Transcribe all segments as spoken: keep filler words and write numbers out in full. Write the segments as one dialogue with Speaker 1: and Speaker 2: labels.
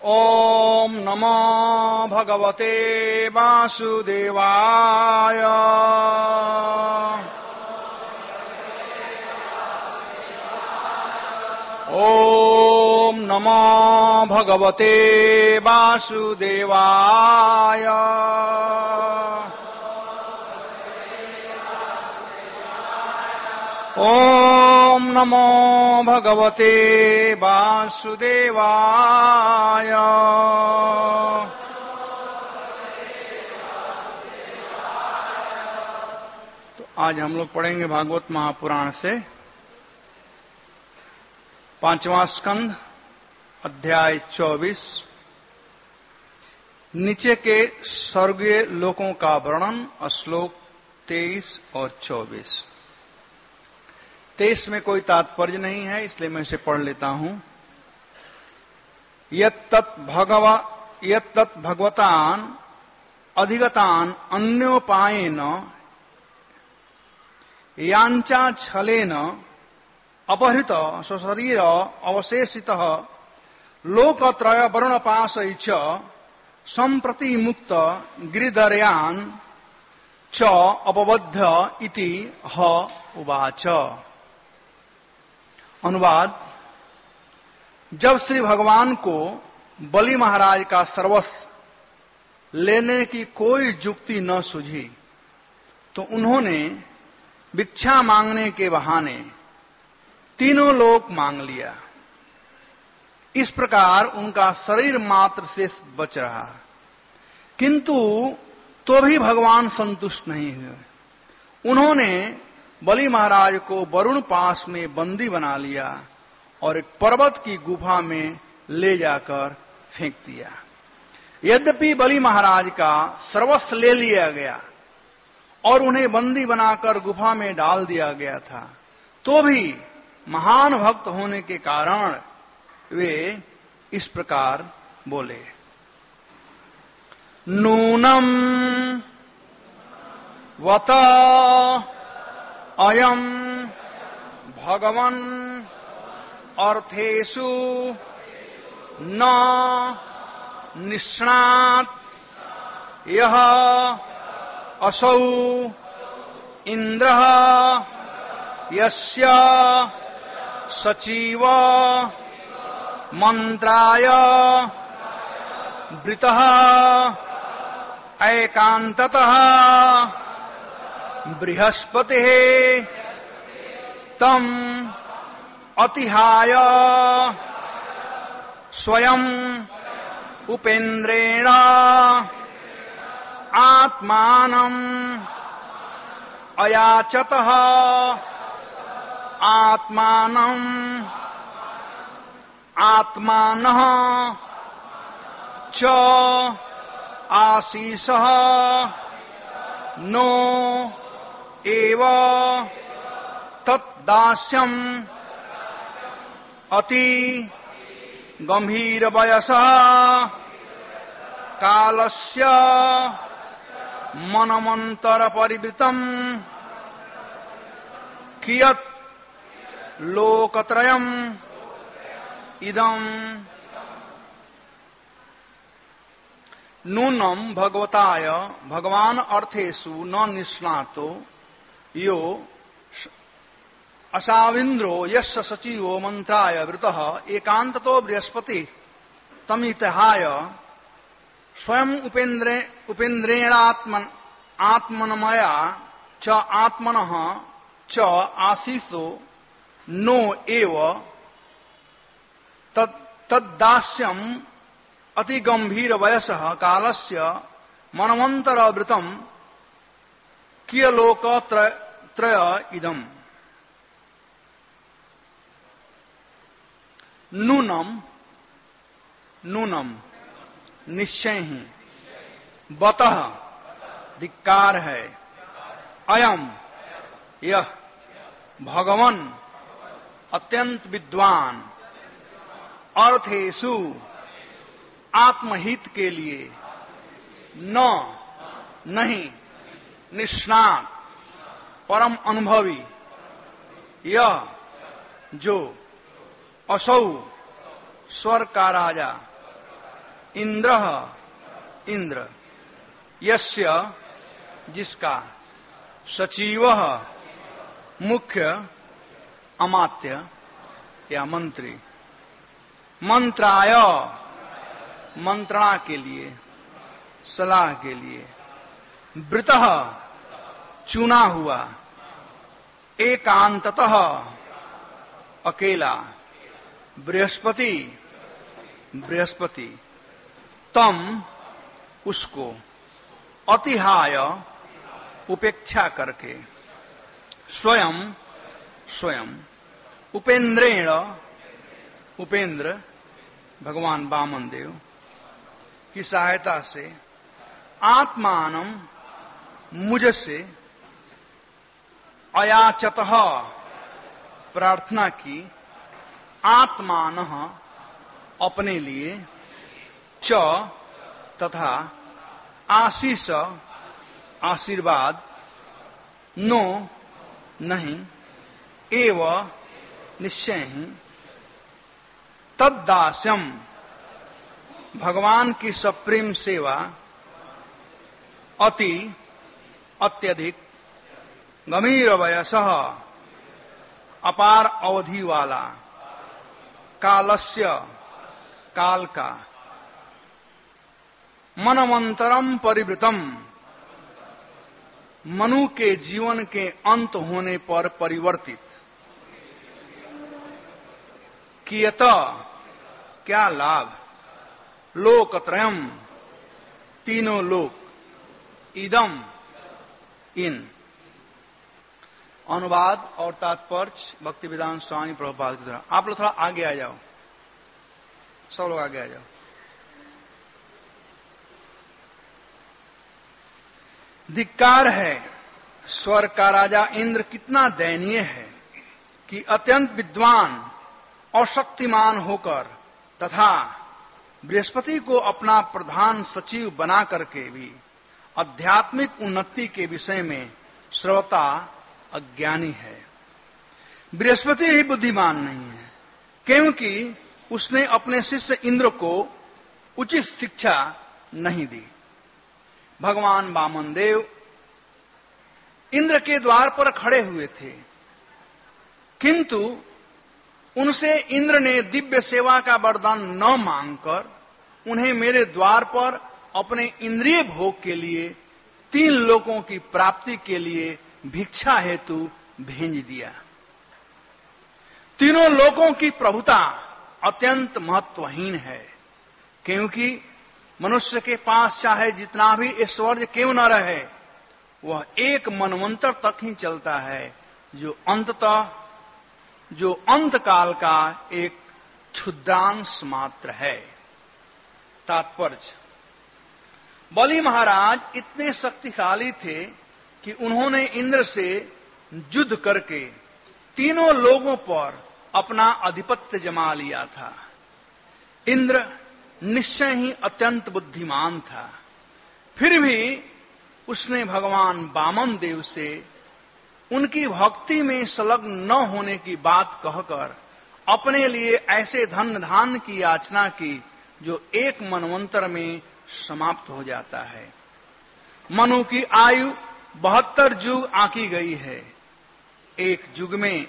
Speaker 1: ओम नमो भगवते वासुदेवाय। ओम नमो भगवते वासुदेवाय। ओम नमो भगवते वासुदेवाय। तो आज हम लोग पढ़ेंगे भागवत महापुराण से पांचवां स्कंद अध्याय चौबीस। नीचे के स्वर्गीय लोकों का वर्णन श्लोक तेईस और चौबीस। तेईस में कोई तात्पर्य नहीं है, इसलिए मैं इसे पढ़ लेता हूं। यत्तत् भगवा यत्तत् भगवतान अधिगतान अन्योपायेन यांचा छलेन अपहृत स्वशरीर अवशेषितः लोकत्रय वरुणपाशै च सम्प्रति मुक्त गिरिधरयान च अपबद्ध इति ह उवाच। अनुवाद। जब श्री भगवान को बलि महाराज का सर्वस्व लेने की कोई जुक्ति न सूझी तो उन्होंने भिक्षा मांगने के बहाने तीनों लोक मांग लिया। इस प्रकार उनका शरीर मात्र से बच रहा, किंतु तो भी भगवान संतुष्ट नहीं हुए। उन्होंने बलि महाराज को वरुण पास में बंदी बना लिया और एक पर्वत की गुफा में ले जाकर फेंक दिया। यद्यपि बलि महाराज का सर्वस्व ले लिया गया और उन्हें बंदी बनाकर गुफा में डाल दिया गया था, तो भी महान भक्त होने के कारण वे इस प्रकार बोले। नूनम वत अयम भगवन् अर्थेषु न निष्णात् यः असौ इंद्रः यस्य सचिव मंत्राय वृतः एकांततः बृहस्पतिः तम अतिहाय स्वयं उपेन्द्रेण आत्मानं अयाचतः आत्मानं आत्मानः च आशीषः नो एव तद्दास्यम् अति गंभीर वयसः कालस्य मनमंतर परिवृतम् कियत् लोकत्रयम् इदम्। नूनम भगवताय भगवान अर्थेषु न निष्णातो यो असाविन्द्रो यस्य सचिवो मंत्राय वृतः एकांततो बृहस्पति तमितहाय स्वयं उपेन्द्रे उपेन्द्रेणात्मन आत्मनमया च आत्मनः च आशीषो नो एव तद्दास्यम् अति गंभीर वयसः कालस्य मनमंतर वृतम् कियलोक त्रय इदम्। नूनम नूनम निश्चय ही, बतः धिक्कार है, अयम यह भगवन अत्यंत विद्वान अर्थेषु आत्महित के लिए न नहीं निष्णात परम अनुभवी यह जो असौ स्वर का राजा इंद्र इंद्र यस्य जिसका सचिव मुख्य अमात्य या मंत्री मंत्राय मंत्रणा के लिए सलाह के लिए वृतः चुना हुआ एकांततः अकेला बृहस्पति बृहस्पति तम उसको अतिहाय उपेक्षा करके स्वयं स्वयं उपेंद्रेण उपेंद्र भगवान वामन देव की सहायता से आत्मानम मुझसे अयाचतः प्रार्थना की आत्मान अपने लिए च तथा आशीष आशीर्वाद नो नहीं एव निश्चय ही तद्दास्यम भगवान की सप्रेम सेवा अति अत्यधिक गंभीर वयस अपार अवधि वाला कालस्य काल का मनमंतरम परिवृतम मनु के जीवन के अंत होने पर परिवर्तित कियत क्या लाभ लोकत्रयम तीनों लोक इदम इन अनुवाद और तात्पर्य भक्ति वेदांत स्वामी प्रभुपाद की तरह। आप लोग थोड़ा आगे आ जाओ, सब लोग आगे आ जाओ। धिक्कार है, स्वर्ग का राजा इंद्र कितना दयनीय है कि अत्यंत विद्वान और शक्तिमान होकर तथा बृहस्पति को अपना प्रधान सचिव बना करके भी आध्यात्मिक उन्नति के विषय में सर्वथा अज्ञानी है। बृहस्पति ही बुद्धिमान नहीं है, क्योंकि उसने अपने शिष्य इंद्र को उचित शिक्षा नहीं दी। भगवान वामन देव इंद्र के द्वार पर खड़े हुए थे, किंतु उनसे इंद्र ने दिव्य सेवा का वरदान न मांगकर उन्हें मेरे द्वार पर अपने इंद्रिय भोग के लिए तीन लोकों की प्राप्ति के लिए भिक्षा हेतु भेज दिया। तीनों लोकों की प्रभुता अत्यंत महत्वहीन है, क्योंकि मनुष्य के पास चाहे जितना भी ऐश्वर्य क्यों न रहे, वह एक मनवंतर तक ही चलता है, जो अंततः जो अंत काल का एक क्षुद्रांश मात्र है। तात्पर्य, बलि महाराज इतने शक्तिशाली थे कि उन्होंने इंद्र से युद्ध करके तीनों लोगों पर अपना आधिपत्य जमा लिया था। इंद्र निश्चय ही अत्यंत बुद्धिमान था, फिर भी उसने भगवान वामन देव से उनकी भक्ति में संलग्न न होने की बात कहकर अपने लिए ऐसे धन धान की याचना की जो एक मनवंतर में समाप्त हो जाता है। मनु की आयु बहत्तर युग आंकी गई है। एक युग में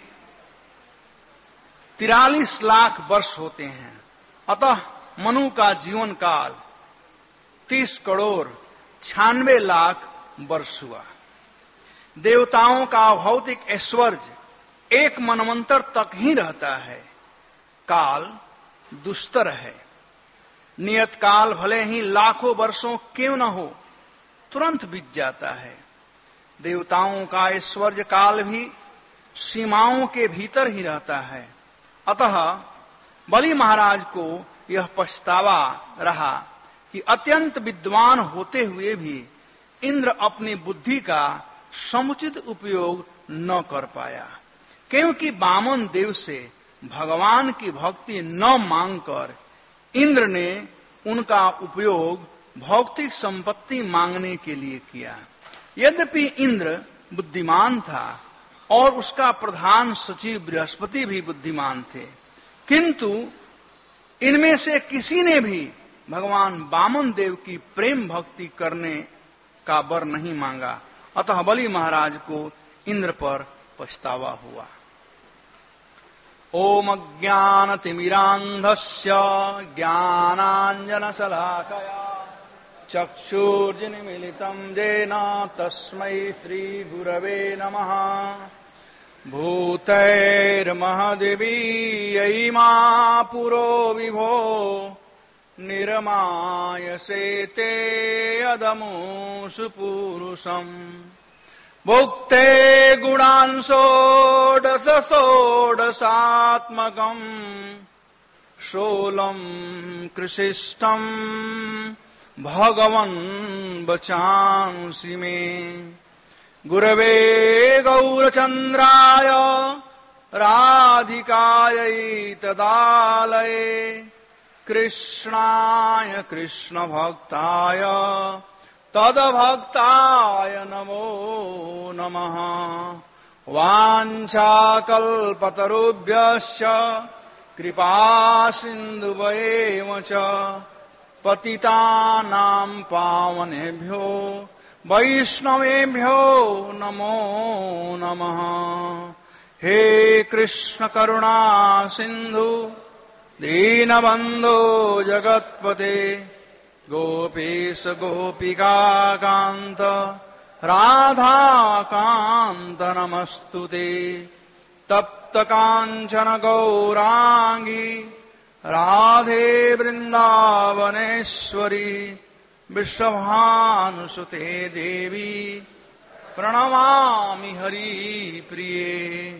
Speaker 1: तिरालीस लाख वर्ष होते हैं, अतः मनु का जीवन काल तीस करोड़ छियानवे लाख वर्ष हुआ। देवताओं का भौतिक ऐश्वर्य एक मनवंतर तक ही रहता है। काल दुस्तर है, नियत काल भले ही लाखों वर्षों क्यों न हो, तुरंत बीत जाता है। देवताओं का ऐश्वर्य काल भी सीमाओं के भीतर ही रहता है। अतः बलि महाराज को यह पछतावा रहा कि अत्यंत विद्वान होते हुए भी इंद्र अपनी बुद्धि का समुचित उपयोग न कर पाया, क्योंकि वामन देव से भगवान की भक्ति न मांगकर इंद्र ने उनका उपयोग भौतिक संपत्ति मांगने के लिए किया। यद्यपि इंद्र बुद्धिमान था और उसका प्रधान सचिव बृहस्पति भी बुद्धिमान थे, किंतु इनमें से किसी ने भी भगवान वामन देव की प्रेम भक्ति करने का वर नहीं मांगा। अतः बलि महाराज को इंद्र पर पछतावा हुआ। ओम अज्ञानतिमिरान्धस्य ज्ञानाञ्जनशलाकया चक्षुर्निमीलितं येन तस्मै श्रीगुरवे नमः। भूतैर्महदेवीयै मा पुरो विभो निरमायसे ते अदमुषु पुरुषम्। भुक्ते गुणांशोडश षोडशात्मकम् शोलम् कृशिष्टम् भगवन् वचांसि मे। गुरवे गौरचन्द्राय राधिकायै तदालये कृष्णाय कृष्णभक्ताय तद्भक्ताय नमो नमः। वाञ्छाकल्पतरुभ्यश्च कृपासिन्धुभ्येव च पतितानां पावनेभ्यो वैष्णवेभ्यो नमो नमः। हे कृष्ण करुणा सिन्धु दीनबन्धो जगत्पते गोपेश गोपिका कांत राधा कांत नमस्तुते। तप्त कांचन गौरांगी राधे वृंदावनेश्वरी विश्वभानुसुते देवी प्रणमामि हरि प्रिये।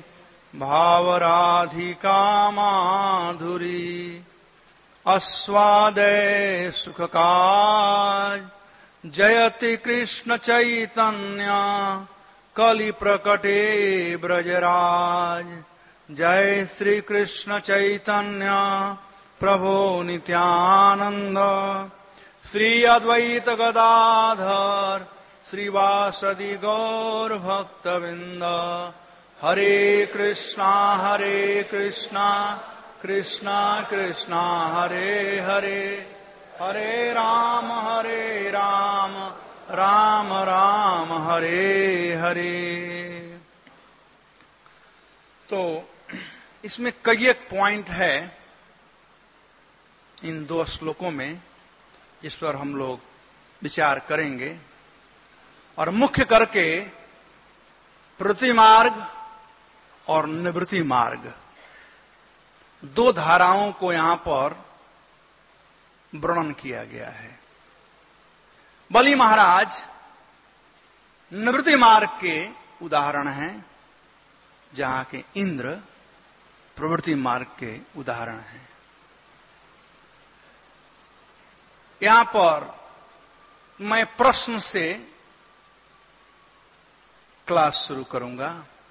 Speaker 1: भावराधिका माधुरी अस्वादे सुखकाज जयति कृष्ण चैतन्य कलि प्रकटे ब्रजराज। जय श्री कृष्ण चैतन्य प्रभो नित्यानंद श्री अद्वैत गदाधर श्रीवासदि गौर भक्तवृंद। हरे कृष्णा हरे कृष्णा कृष्णा कृष्णा हरे हरे हरे राम हरे राम राम राम हरे हरे। तो इसमें कई एक पॉइंट है इन दो श्लोकों में, जिस पर हम लोग विचार करेंगे और मुख्य करके प्रवृत्ति मार्ग और निवृत्ति मार्ग दो धाराओं को यहां पर वर्णन किया गया है। बलि महाराज निवृत्ति मार्ग के उदाहरण हैं, जहां के इंद्र प्रवृत्ति मार्ग के उदाहरण हैं। यहां पर मैं प्रश्न से क्लास शुरू करूंगा।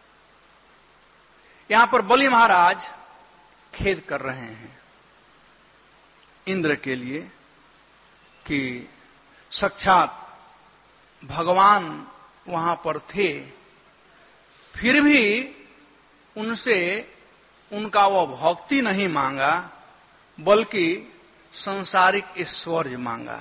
Speaker 1: यहां पर बलि महाराज खेद कर रहे हैं इंद्र के लिए कि साक्षात भगवान वहां पर थे, फिर भी उनसे उनका वो भक्ति नहीं मांगा, बल्कि संसारिक ऐश्वर्य मांगा।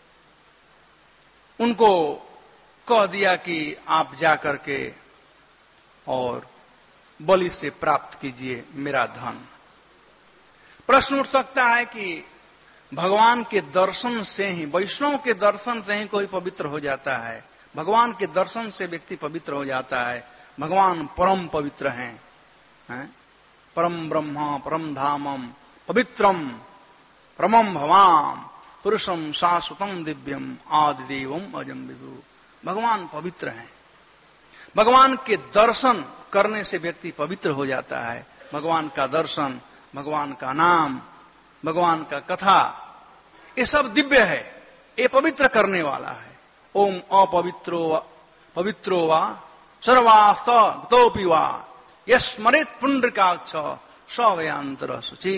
Speaker 1: उनको कह दिया कि आप जाकर के और बलि से प्राप्त कीजिए मेरा धन। प्रश्न उठ सकता है कि भगवान के दर्शन से ही, वैष्णव के दर्शन से ही कोई पवित्र हो जाता है। भगवान के दर्शन से व्यक्ति पवित्र हो जाता है। भगवान परम पवित्र हैं, है? परम ब्रह्म परम धामम पवित्रम परमम भवाम पुरुषम शाश्वतम दिव्यम आदि देवम अजम विभु। भगवान पवित्र हैं। भगवान के दर्शन करने से व्यक्ति पवित्र हो जाता है। भगवान का दर्शन, भगवान का नाम, भगवान का कथा, ये सब दिव्य है, ये पवित्र करने वाला है। ओम अपवित्रो पवित्रो वा सर्वास्त गतोपि वा यस्मरेत पुंडरीकाक्ष सवयांतर शुचि।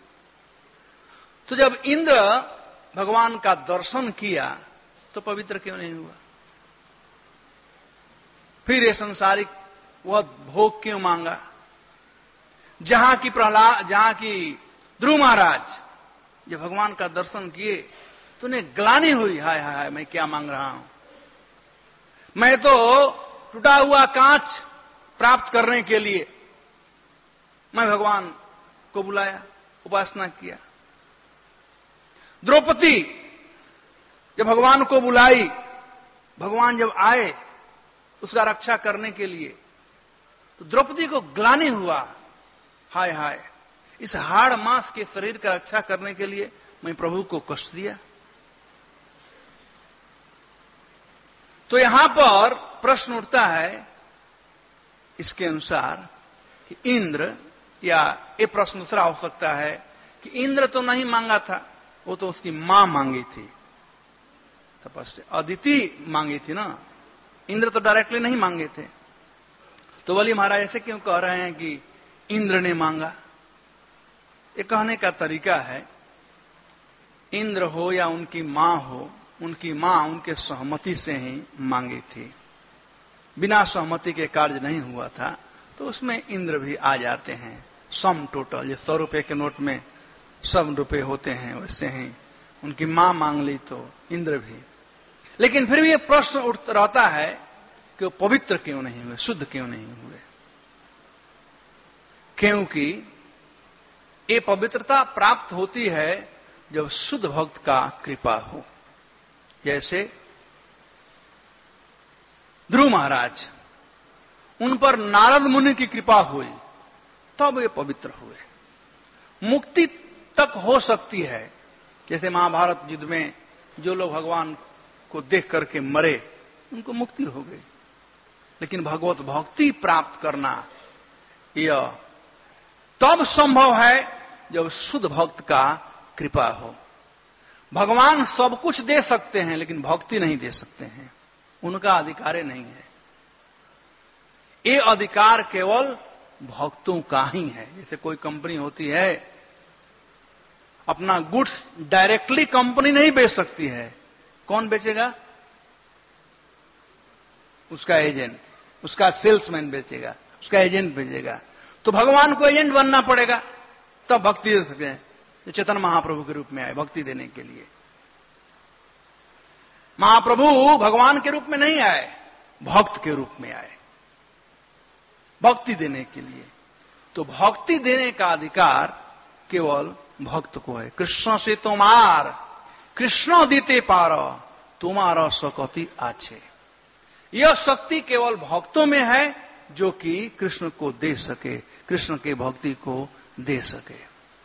Speaker 1: तो जब इंद्र भगवान का दर्शन किया तो पवित्र क्यों नहीं हुआ? फिर ये संसारिक वह भोग क्यों मांगा? जहां की प्रहलाद, जहां की ध्रुव महाराज जब भगवान का दर्शन किए तो उन्हें ग्लानि हुई, हाय हाय हाय मैं क्या मांग रहा हूं, मैं तो टूटा हुआ कांच प्राप्त करने के लिए मैं भगवान को बुलाया, उपासना किया। द्रौपदी जब भगवान को बुलाई, भगवान जब आए उसका रक्षा करने के लिए, तो द्रौपदी को ग्लानि हुआ, हाय हाय इस हाड़ मांस के शरीर का रक्षा करने के लिए मैं प्रभु को कष्ट दिया। तो यहां पर प्रश्न उठता है इसके अनुसार कि इंद्र, या ये प्रश्न दूसरा हो सकता है कि इंद्र तो नहीं मांगा था, वो तो उसकी मां मांगी थी तपस्या, अदिति मांगी थी ना, इंद्र तो डायरेक्टली नहीं मांगे थे। तो बलि महाराज ऐसे क्यों कह रहे हैं कि इंद्र ने मांगा? ये कहने का तरीका है, इंद्र हो या उनकी मां हो, उनकी मां उनके सहमति से ही मांगी थी, बिना सहमति के कार्य नहीं हुआ था, तो उसमें इंद्र भी आ जाते हैं। सम टोटल, ये सौ रुपए के नोट में सब रुपए होते हैं, वैसे ही उनकी मां मांग ली तो इंद्र भी। लेकिन फिर भी ये प्रश्न उठ रहता है कि वो पवित्र क्यों नहीं हुए, शुद्ध क्यों नहीं हुए? क्योंकि ये पवित्रता प्राप्त होती है जब शुद्ध भक्त का कृपा हो। जैसे ध्रुव महाराज, उन पर नारद मुनि की कृपा हुई तब ये पवित्र हुए। मुक्ति तक हो सकती है, जैसे महाभारत युद्ध में जो लोग भगवान को देख करके मरे उनको मुक्ति हो गई, लेकिन भगवत भक्ति प्राप्त करना यह तब संभव है जब शुद्ध भक्त का कृपा हो। भगवान सब कुछ दे सकते हैं लेकिन भक्ति नहीं दे सकते हैं, उनका अधिकार नहीं है। ये अधिकार केवल भक्तों का ही है। जैसे कोई कंपनी होती है, अपना गुड्स डायरेक्टली कंपनी नहीं बेच सकती है, कौन बेचेगा? उसका एजेंट, उसका सेल्समैन बेचेगा, उसका एजेंट भेजेगा। तो भगवान को एजेंट बनना पड़ेगा तब भक्ति दे सकते हैं। चेतन महाप्रभु के रूप में आए भक्ति देने के लिए। महाप्रभु भगवान के रूप में नहीं आए, भक्त के रूप में आए भक्ति देने के लिए। तो भक्ति देने का अधिकार केवल भक्त को है। कृष्ण से तुम्हार कृष्ण दीते पार तुम्हारा सकति आछे, यह शक्ति केवल भक्तों में है जो कि कृष्ण को दे सके, कृष्ण के भक्ति को दे सके।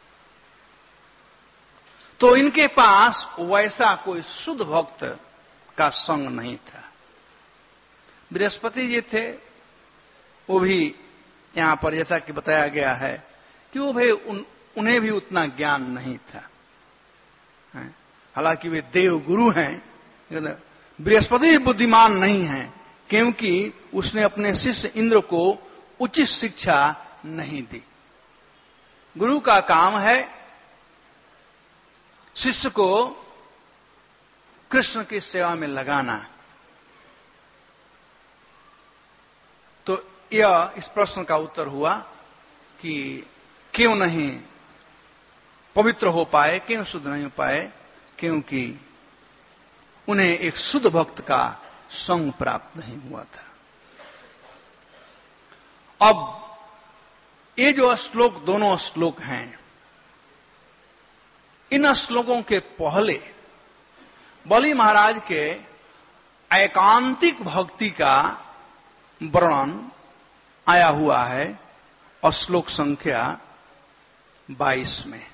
Speaker 1: तो इनके पास वैसा कोई शुद्ध भक्त का संग नहीं था। बृहस्पति जी थे, वो भी यहां पर जैसा कि बताया गया है कि वो भी उन, उन्हें भी उतना ज्ञान नहीं था। हालांकि वे देव गुरु हैं, बृहस्पति बुद्धिमान नहीं है, क्योंकि उसने अपने शिष्य इंद्र को उचित शिक्षा नहीं दी। गुरु का काम है शिष्य को कृष्ण की सेवा में लगाना। तो यह इस प्रश्न का उत्तर हुआ कि क्यों नहीं पवित्र हो पाए, क्यों शुद्ध नहीं हो पाए? क्योंकि उन्हें एक शुद्ध भक्त का संग प्राप्त नहीं हुआ था। अब ये जो श्लोक, दोनों श्लोक हैं, इन श्लोकों के पहले बलि महाराज के एकांतिक भक्ति का वर्णन आया हुआ है और श्लोक संख्या बाईस में।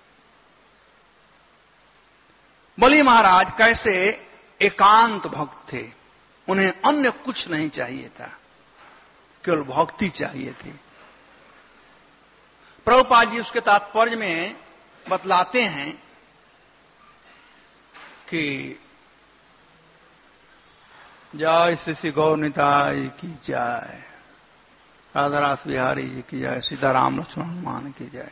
Speaker 1: बलि महाराज कैसे एकांत भक्त थे, उन्हें अन्य कुछ नहीं चाहिए था, केवल भक्ति चाहिए थी। प्रभुपाद जी उसके तात्पर्य में बतलाते हैं कि जय श्री श्री गौर निताई की जय, राधा रास बिहारी जी की जय, सीताराम लक्ष्मण हनुमान की जय।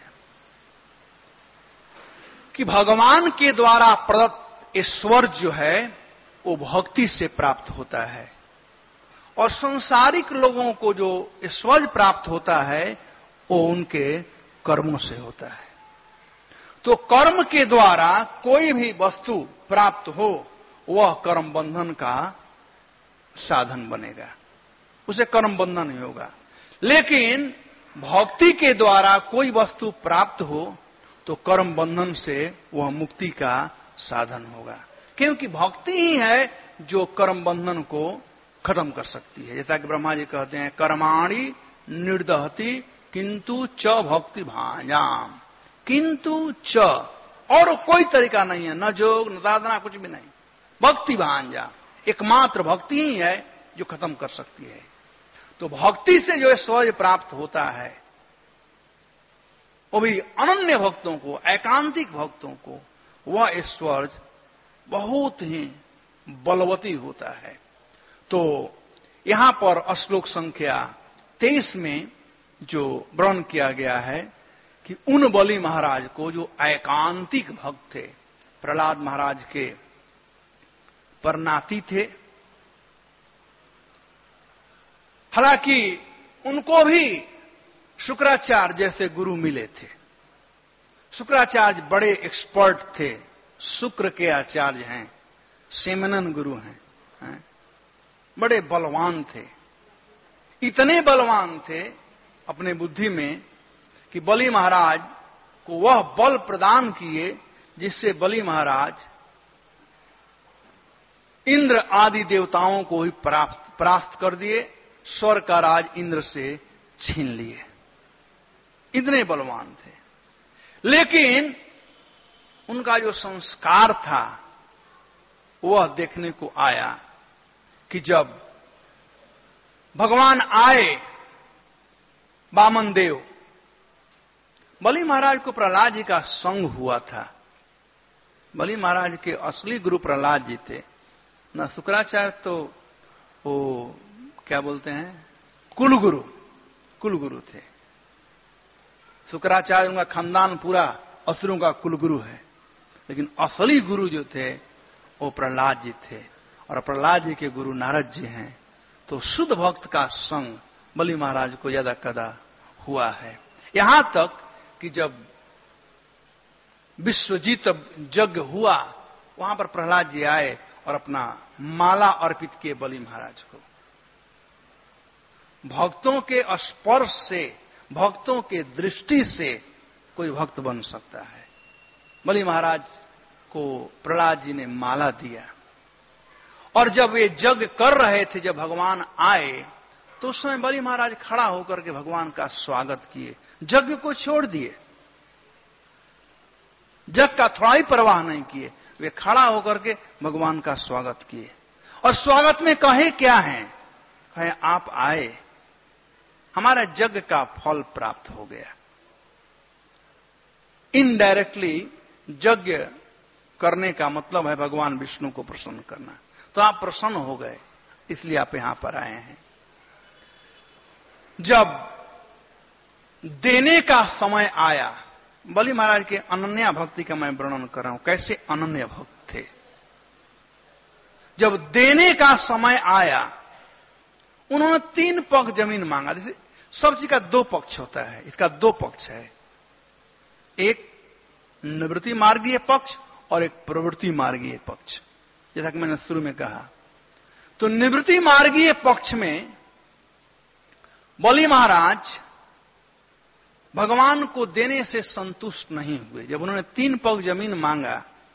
Speaker 1: कि भगवान के द्वारा प्रदत्त ईश्वर जो है वो भक्ति से प्राप्त होता है, और संसारिक लोगों को जो ईश्वर प्राप्त होता है वो उनके कर्मों से होता है। तो कर्म के द्वारा कोई भी वस्तु प्राप्त हो वह कर्म बंधन का साधन बनेगा, उसे कर्म बंधन ही होगा। लेकिन भक्ति के द्वारा कोई वस्तु प्राप्त हो तो कर्म बंधन से वह मुक्ति का साधन होगा, क्योंकि भक्ति ही है जो कर्म बंधन को खत्म कर सकती है। जैसा कि ब्रह्मा जी कहते हैं, कर्माणि निर्दहति किंतु च भक्ति भाजाम, किंतु च, और कोई तरीका नहीं है, न जोग न साधना, कुछ भी नहीं, भक्ति भांजा, एकमात्र भक्ति ही है जो खत्म कर सकती है। तो भक्ति से जो ऐश्वर्य प्राप्त होता है वो भी अनन्य भक्तों को, एकांतिक भक्तों को, वह ऐश्वर्य बहुत ही बलवती होता है। तो यहां पर श्लोक संख्या तेईस में जो वर्णन किया गया है कि उन बलि महाराज को जो एकांतिक भक्त थे, प्रहलाद महाराज के परनाती थे, हालांकि उनको भी शुक्राचार्य जैसे गुरु मिले थे। शुक्राचार्य बड़े एक्सपर्ट थे, शुक्र के आचार्य हैं, सेमनन गुरु हैं, हैं? बड़े बलवान थे, इतने बलवान थे अपने बुद्धि में कि बलि महाराज को वह बल प्रदान किए जिससे बलि महाराज इंद्र आदि देवताओं को ही परास्त परास्त कर दिए, स्वर्ग का राज इंद्र से छीन लिए, इतने बलवान थे। लेकिन उनका जो संस्कार था वह देखने को आया कि जब भगवान आए वामन देव, बलि महाराज को प्रहलाद जी का संग हुआ था। बलि महाराज के असली गुरु प्रहलाद जी थे ना, शुक्राचार्य तो वो क्या बोलते हैं, कुलगुरु, कुलगुरु थे। शुक्राचार्य उनका खानदान पूरा असुरों का कुलगुरु है, लेकिन असली गुरु जो थे वो प्रहलाद जी थे, और प्रहलाद जी के गुरु नारद जी हैं। तो शुद्ध भक्त का संग बलि महाराज को ज्यादा कदा हुआ है। यहां तक कि जब विश्वजीत यज्ञ हुआ वहां पर प्रहलाद जी आए और अपना माला अर्पित किए बलि महाराज को। भक्तों के स्पर्श से, भक्तों के दृष्टि से कोई भक्त बन सकता है। बलि महाराज को प्रहलाद जी ने माला दिया, और जब वे यज्ञ कर रहे थे, जब भगवान आए तो उस समय बलि महाराज खड़ा होकर के भगवान का स्वागत किए, यज्ञ को छोड़ दिए, यज्ञ का थोड़ा ही परवाह नहीं किए, वे खड़ा होकर के भगवान का स्वागत किए। और स्वागत में कहे क्या है, कहे आप आए, हमारा यज्ञ का फल प्राप्त हो गया। इनडायरेक्टली यज्ञ करने का मतलब है भगवान विष्णु को प्रसन्न करना। तो आप प्रसन्न हो गए, इसलिए आप यहां पर आए हैं। जब देने का समय आया, बलि महाराज के अनन्या भक्ति का मैं वर्णन कर रहा हूं, कैसे अनन्य भक्त थे। जब देने का समय आया, उन्होंने तीन पग जमीन मांगा। जैसे सब चीज का दो पक्ष होता है, इसका दो पक्ष है, एक निवृत्ति मार्गीय पक्ष और एक प्रवृत्ति मार्गीय पक्ष। जैसा कि मैंने शुरू में कहा, तो निवृत्ति मार्गीय पक्ष में बलि महाराज भगवान को देने से संतुष्ट नहीं हुए। जब उन्होंने तीन पग जमीन मांगा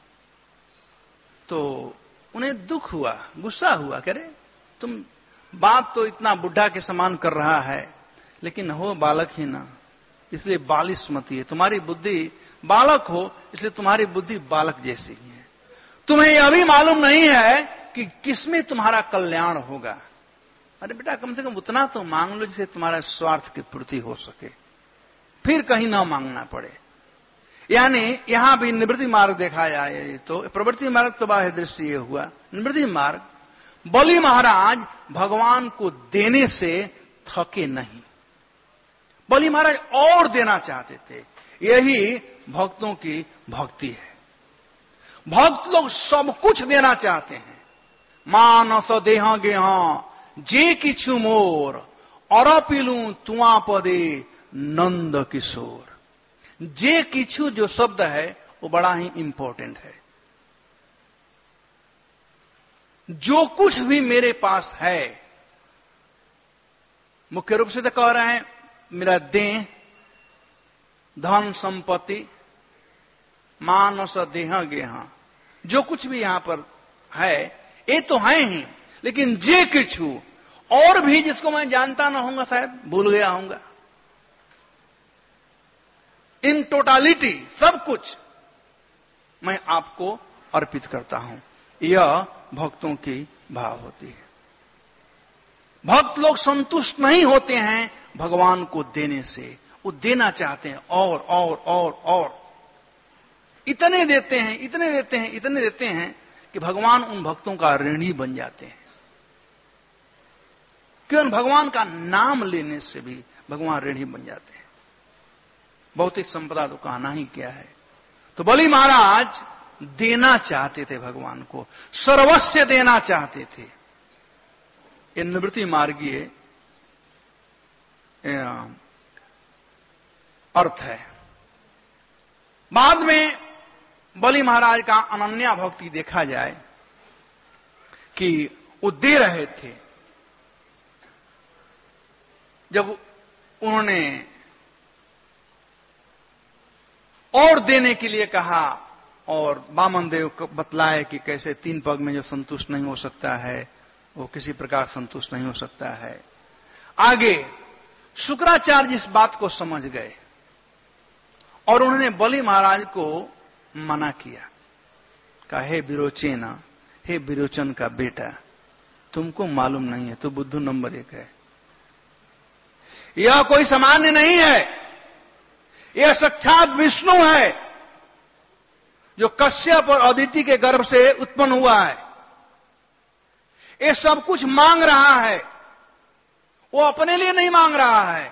Speaker 1: तो उन्हें दुख हुआ, गुस्सा हुआ, कह रहे तुम बात तो इतना बुढ़ा के समान कर रहा है, लेकिन हो बालक ही ना, इसलिए बालिश मती है, तुम्हारी बुद्धि बालक हो इसलिए तुम्हारी बुद्धि बालक जैसी ही है। तुम्हें यह भी मालूम नहीं है कि किसमें तुम्हारा कल्याण होगा। अरे बेटा, कम से कम उतना तो मांग लो जिससे तुम्हारा स्वार्थ की पूर्ति हो सके, फिर कहीं ना मांगना पड़े। यानी यहां भी निवृत्ति मार्ग देखा जाए तो प्रवृत्ति मार्ग तो बाह्य दृष्टि ये हुआ, निवृत्ति मार्ग, बलि महाराज भगवान को देने से थके नहीं, बलि महाराज और देना चाहते थे। यही भक्तों की भक्ति है। भक्त लोग सब कुछ देना चाहते हैं। मानस देह गेह जे किछु मोर, और पिलू तुआ पदे नंद किशोर। जे किछु जो शब्द है वो बड़ा ही इंपॉर्टेंट है। जो कुछ भी मेरे पास है, मुख्य रूप से तो कह रहे हैं मेरा देह, धन संपत्ति, मानस देह गेहा, जो कुछ भी यहां पर है ये तो है ही, लेकिन जे किछु और भी जिसको मैं जानता ना होऊंगा, शायद भूल गया होऊंगा। इन टोटालिटी सब कुछ मैं आपको अर्पित करता हूं। यह भक्तों की भाव होती है। भक्त लोग संतुष्ट नहीं होते हैं भगवान को देने से, वो देना चाहते हैं और और और और इतने देते हैं, इतने देते हैं, इतने देते हैं कि भगवान उन भक्तों का ऋणी बन जाते हैं। क्यों? भगवान का नाम लेने से भी भगवान ऋणी बन जाते हैं। भौतिक संपदा तो कहना ही क्या है। तो बलि महाराज देना चाहते थे भगवान को, सर्वस्व देना चाहते थे। ये निवृत्ति मार्गीय अर्थ है। बाद में बलि महाराज का अनन्या भक्ति देखा जाए कि वो दे रहे थे। जब उन्होंने और देने के लिए कहा और वामन देव को बतलाए कि कैसे तीन पग में जो संतुष्ट नहीं हो सकता है वो किसी प्रकार संतुष्ट नहीं हो सकता है। आगे शुक्राचार्य इस बात को समझ गए और उन्होंने बलि महाराज को मना किया। कहा, हे विरोचन, हे विरोचन का बेटा, तुमको मालूम नहीं है, तो बुद्धू नंबर एक है। यह कोई सामान्य नहीं है, यह साक्षात विष्णु है जो कश्यप और अदिति के गर्भ से उत्पन्न हुआ है। ये सब कुछ मांग रहा है, वो अपने लिए नहीं मांग रहा है।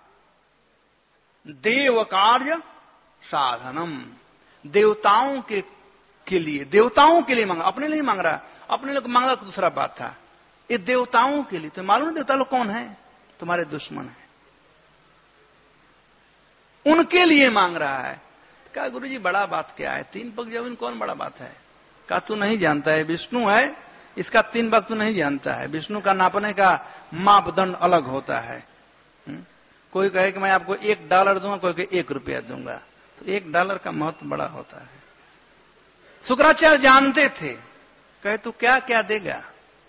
Speaker 1: देव कार्य साधनम, देवताओं के के लिए, देवताओं के लिए मांगा, अपने लिए मांग रहा। अपने लिए मांगा तो दूसरा बात था, ये देवताओं के लिए। तो मालूम है देवता लोग कौन है? तुम्हारे दुश्मन है, उनके लिए मांग रहा है। कहा, गुरुजी बड़ा बात क्या है, तीन पग जमीन कौन बड़ा बात है? कहा, तू नहीं जानता है, विष्णु है, इसका तीन पग तू नहीं जानता है। विष्णु का नापने का मापदंड अलग होता है। हुँ? कोई कहे कि मैं आपको एक डॉलर दूंगा, कोई कहे एक रुपया दूंगा, तो एक डॉलर का महत्व बड़ा होता है। शुक्राचार्य जानते थे। कहे, तू क्या क्या देगा?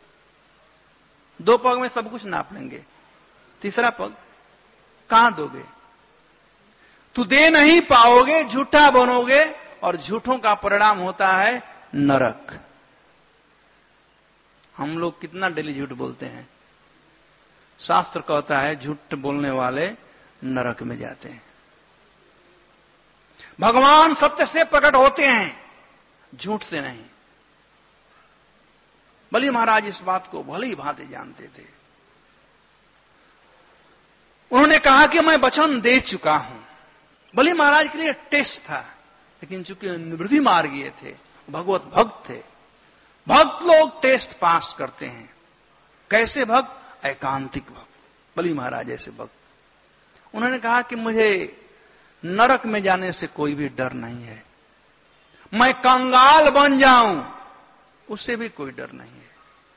Speaker 1: दो पग में सब कुछ नाप लेंगे, तीसरा पग कहां दोगे? तू दे नहीं पाओगे, झूठा बनोगे, और झूठों का परिणाम होता है नरक। हम लोग कितना डेली झूठ बोलते हैं। शास्त्र कहता है झूठ बोलने वाले नरक में जाते हैं। भगवान सत्य से प्रकट होते हैं, झूठ से नहीं। बलि महाराज इस बात को भली भांति जानते थे। उन्होंने कहा कि मैं वचन दे चुका हूं। बलि महाराज के लिए टेस्ट था, लेकिन चूंकि निवृत्ति मार्गीय थे, भगवत भक्त थे। भक्त लोग टेस्ट पास करते हैं। कैसे भक्त? एकांतिक भक्त। बलि महाराज ऐसे भक्त। उन्होंने कहा कि मुझे नरक में जाने से कोई भी डर नहीं है, मैं कंगाल बन जाऊं उससे भी कोई डर नहीं है,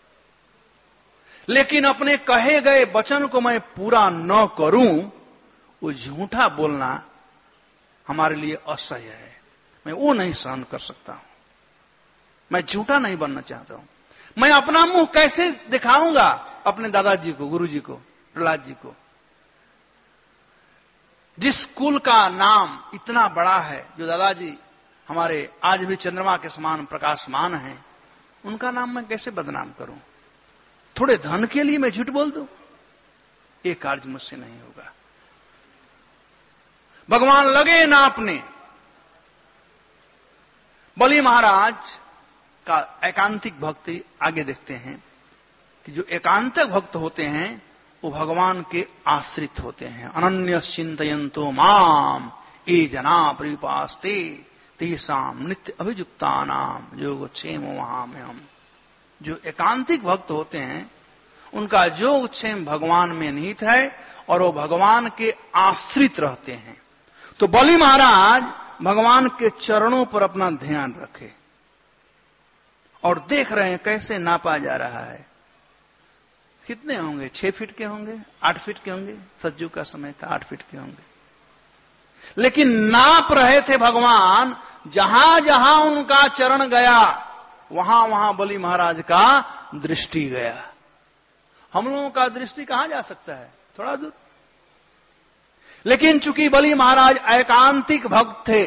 Speaker 1: लेकिन अपने कहे गए वचन को मैं पूरा न करूं, वो झूठा बोलना हमारे लिए असह्य है। मैं वो नहीं सहन कर सकता हूं। मैं झूठा नहीं बनना चाहता हूं। मैं अपना मुंह कैसे दिखाऊंगा अपने दादाजी को, गुरुजी को, प्रहलाद जी को? जिस कुल का नाम इतना बड़ा है, जो दादाजी हमारे आज भी चंद्रमा के समान प्रकाशमान हैं, उनका नाम मैं कैसे बदनाम करूं? थोड़े धन के लिए मैं झूठ बोल दूं? ये कार्य मुझसे नहीं होगा। भगवान लगे नापने। बलि महाराज का एकांतिक भक्ति आगे देखते हैं कि जो एकांतिक भक्त होते हैं वो भगवान के आश्रित होते हैं। अनन्य चिंतयन्तो माम ये जना परिपास्ते तेषाम नित्य अभियुक्तानाम योगक्षेम वहाम्यहम्। जो एकांतिक भक्त होते हैं उनका योगक्षेम भगवान में निहित है और वो भगवान के आश्रित रहते हैं। तो बलि महाराज भगवान के चरणों पर अपना ध्यान रखे और देख रहे हैं कैसे नापा जा रहा है। कितने होंगे? छह फीट के होंगे, आठ फीट के होंगे। सज्जू का समय था, आठ फीट के होंगे। लेकिन नाप रहे थे भगवान, जहां जहां उनका चरण गया वहां वहां बलि महाराज का दृष्टि गया। हम लोगों का दृष्टि कहां जा सकता है? थोड़ा दूर। लेकिन चूंकि बलि महाराज एकांतिक भक्त थे,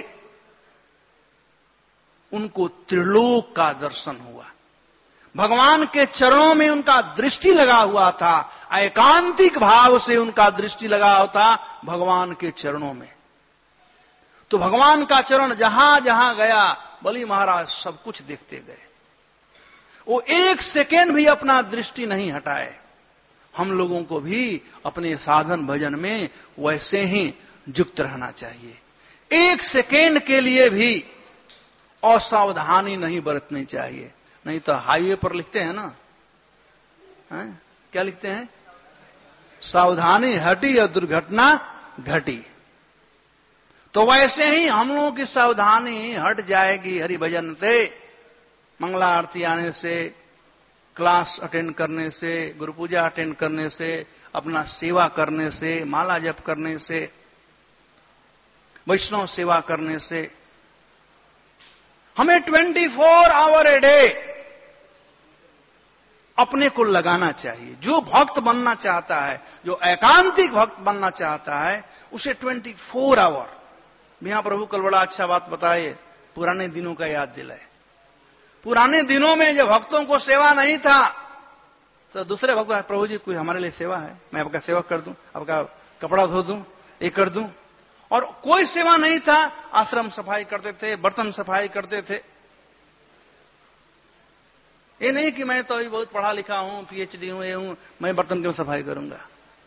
Speaker 1: उनको त्रिलोक का दर्शन हुआ। भगवान के चरणों में उनका दृष्टि लगा हुआ था, एकांतिक भाव से उनका दृष्टि लगा हुआ था भगवान के चरणों में। तो भगवान का चरण जहां जहां गया, बलि महाराज सब कुछ देखते गए। वो एक सेकेंड भी अपना दृष्टि नहीं हटाए। हम लोगों को भी अपने साधन भजन में वैसे ही युक्त रहना चाहिए। एक सेकेंड के लिए भी असावधानी नहीं बरतनी चाहिए। नहीं तो हाईवे पर लिखते हैं ना, है? क्या लिखते हैं? सावधानी हटी और दुर्घटना घटी। तो वैसे ही हम लोगों की सावधानी हट जाएगी हरि भजन से, मंगला आरती आने से, क्लास अटेंड करने से, गुरु पूजा अटेंड करने से, अपना सेवा करने से, माला जप करने से, वैष्णव सेवा करने से। हमें twenty four hour a day अपने को लगाना चाहिए। जो भक्त बनना चाहता है, जो एकांतिक भक्त बनना चाहता है, उसे ट्वेंटी फोर आवर। यहां प्रभु कल बड़ा अच्छा बात बताए, पुराने दिनों का याद दिलाए। पुराने दिनों में जब भक्तों को सेवा नहीं था, तो दूसरे भक्त, प्रभु जी कोई हमारे लिए सेवा है, मैं आपका सेवा कर दूं, आपका कपड़ा धो दूं, ये कर दूं। और कोई सेवा नहीं था। आश्रम सफाई करते थे, बर्तन सफाई करते थे। ये नहीं कि मैं तो अभी बहुत पढ़ा लिखा हूं, पीएचडी हूं, ये हूं, मैं बर्तन क्यों सफाई करूंगा।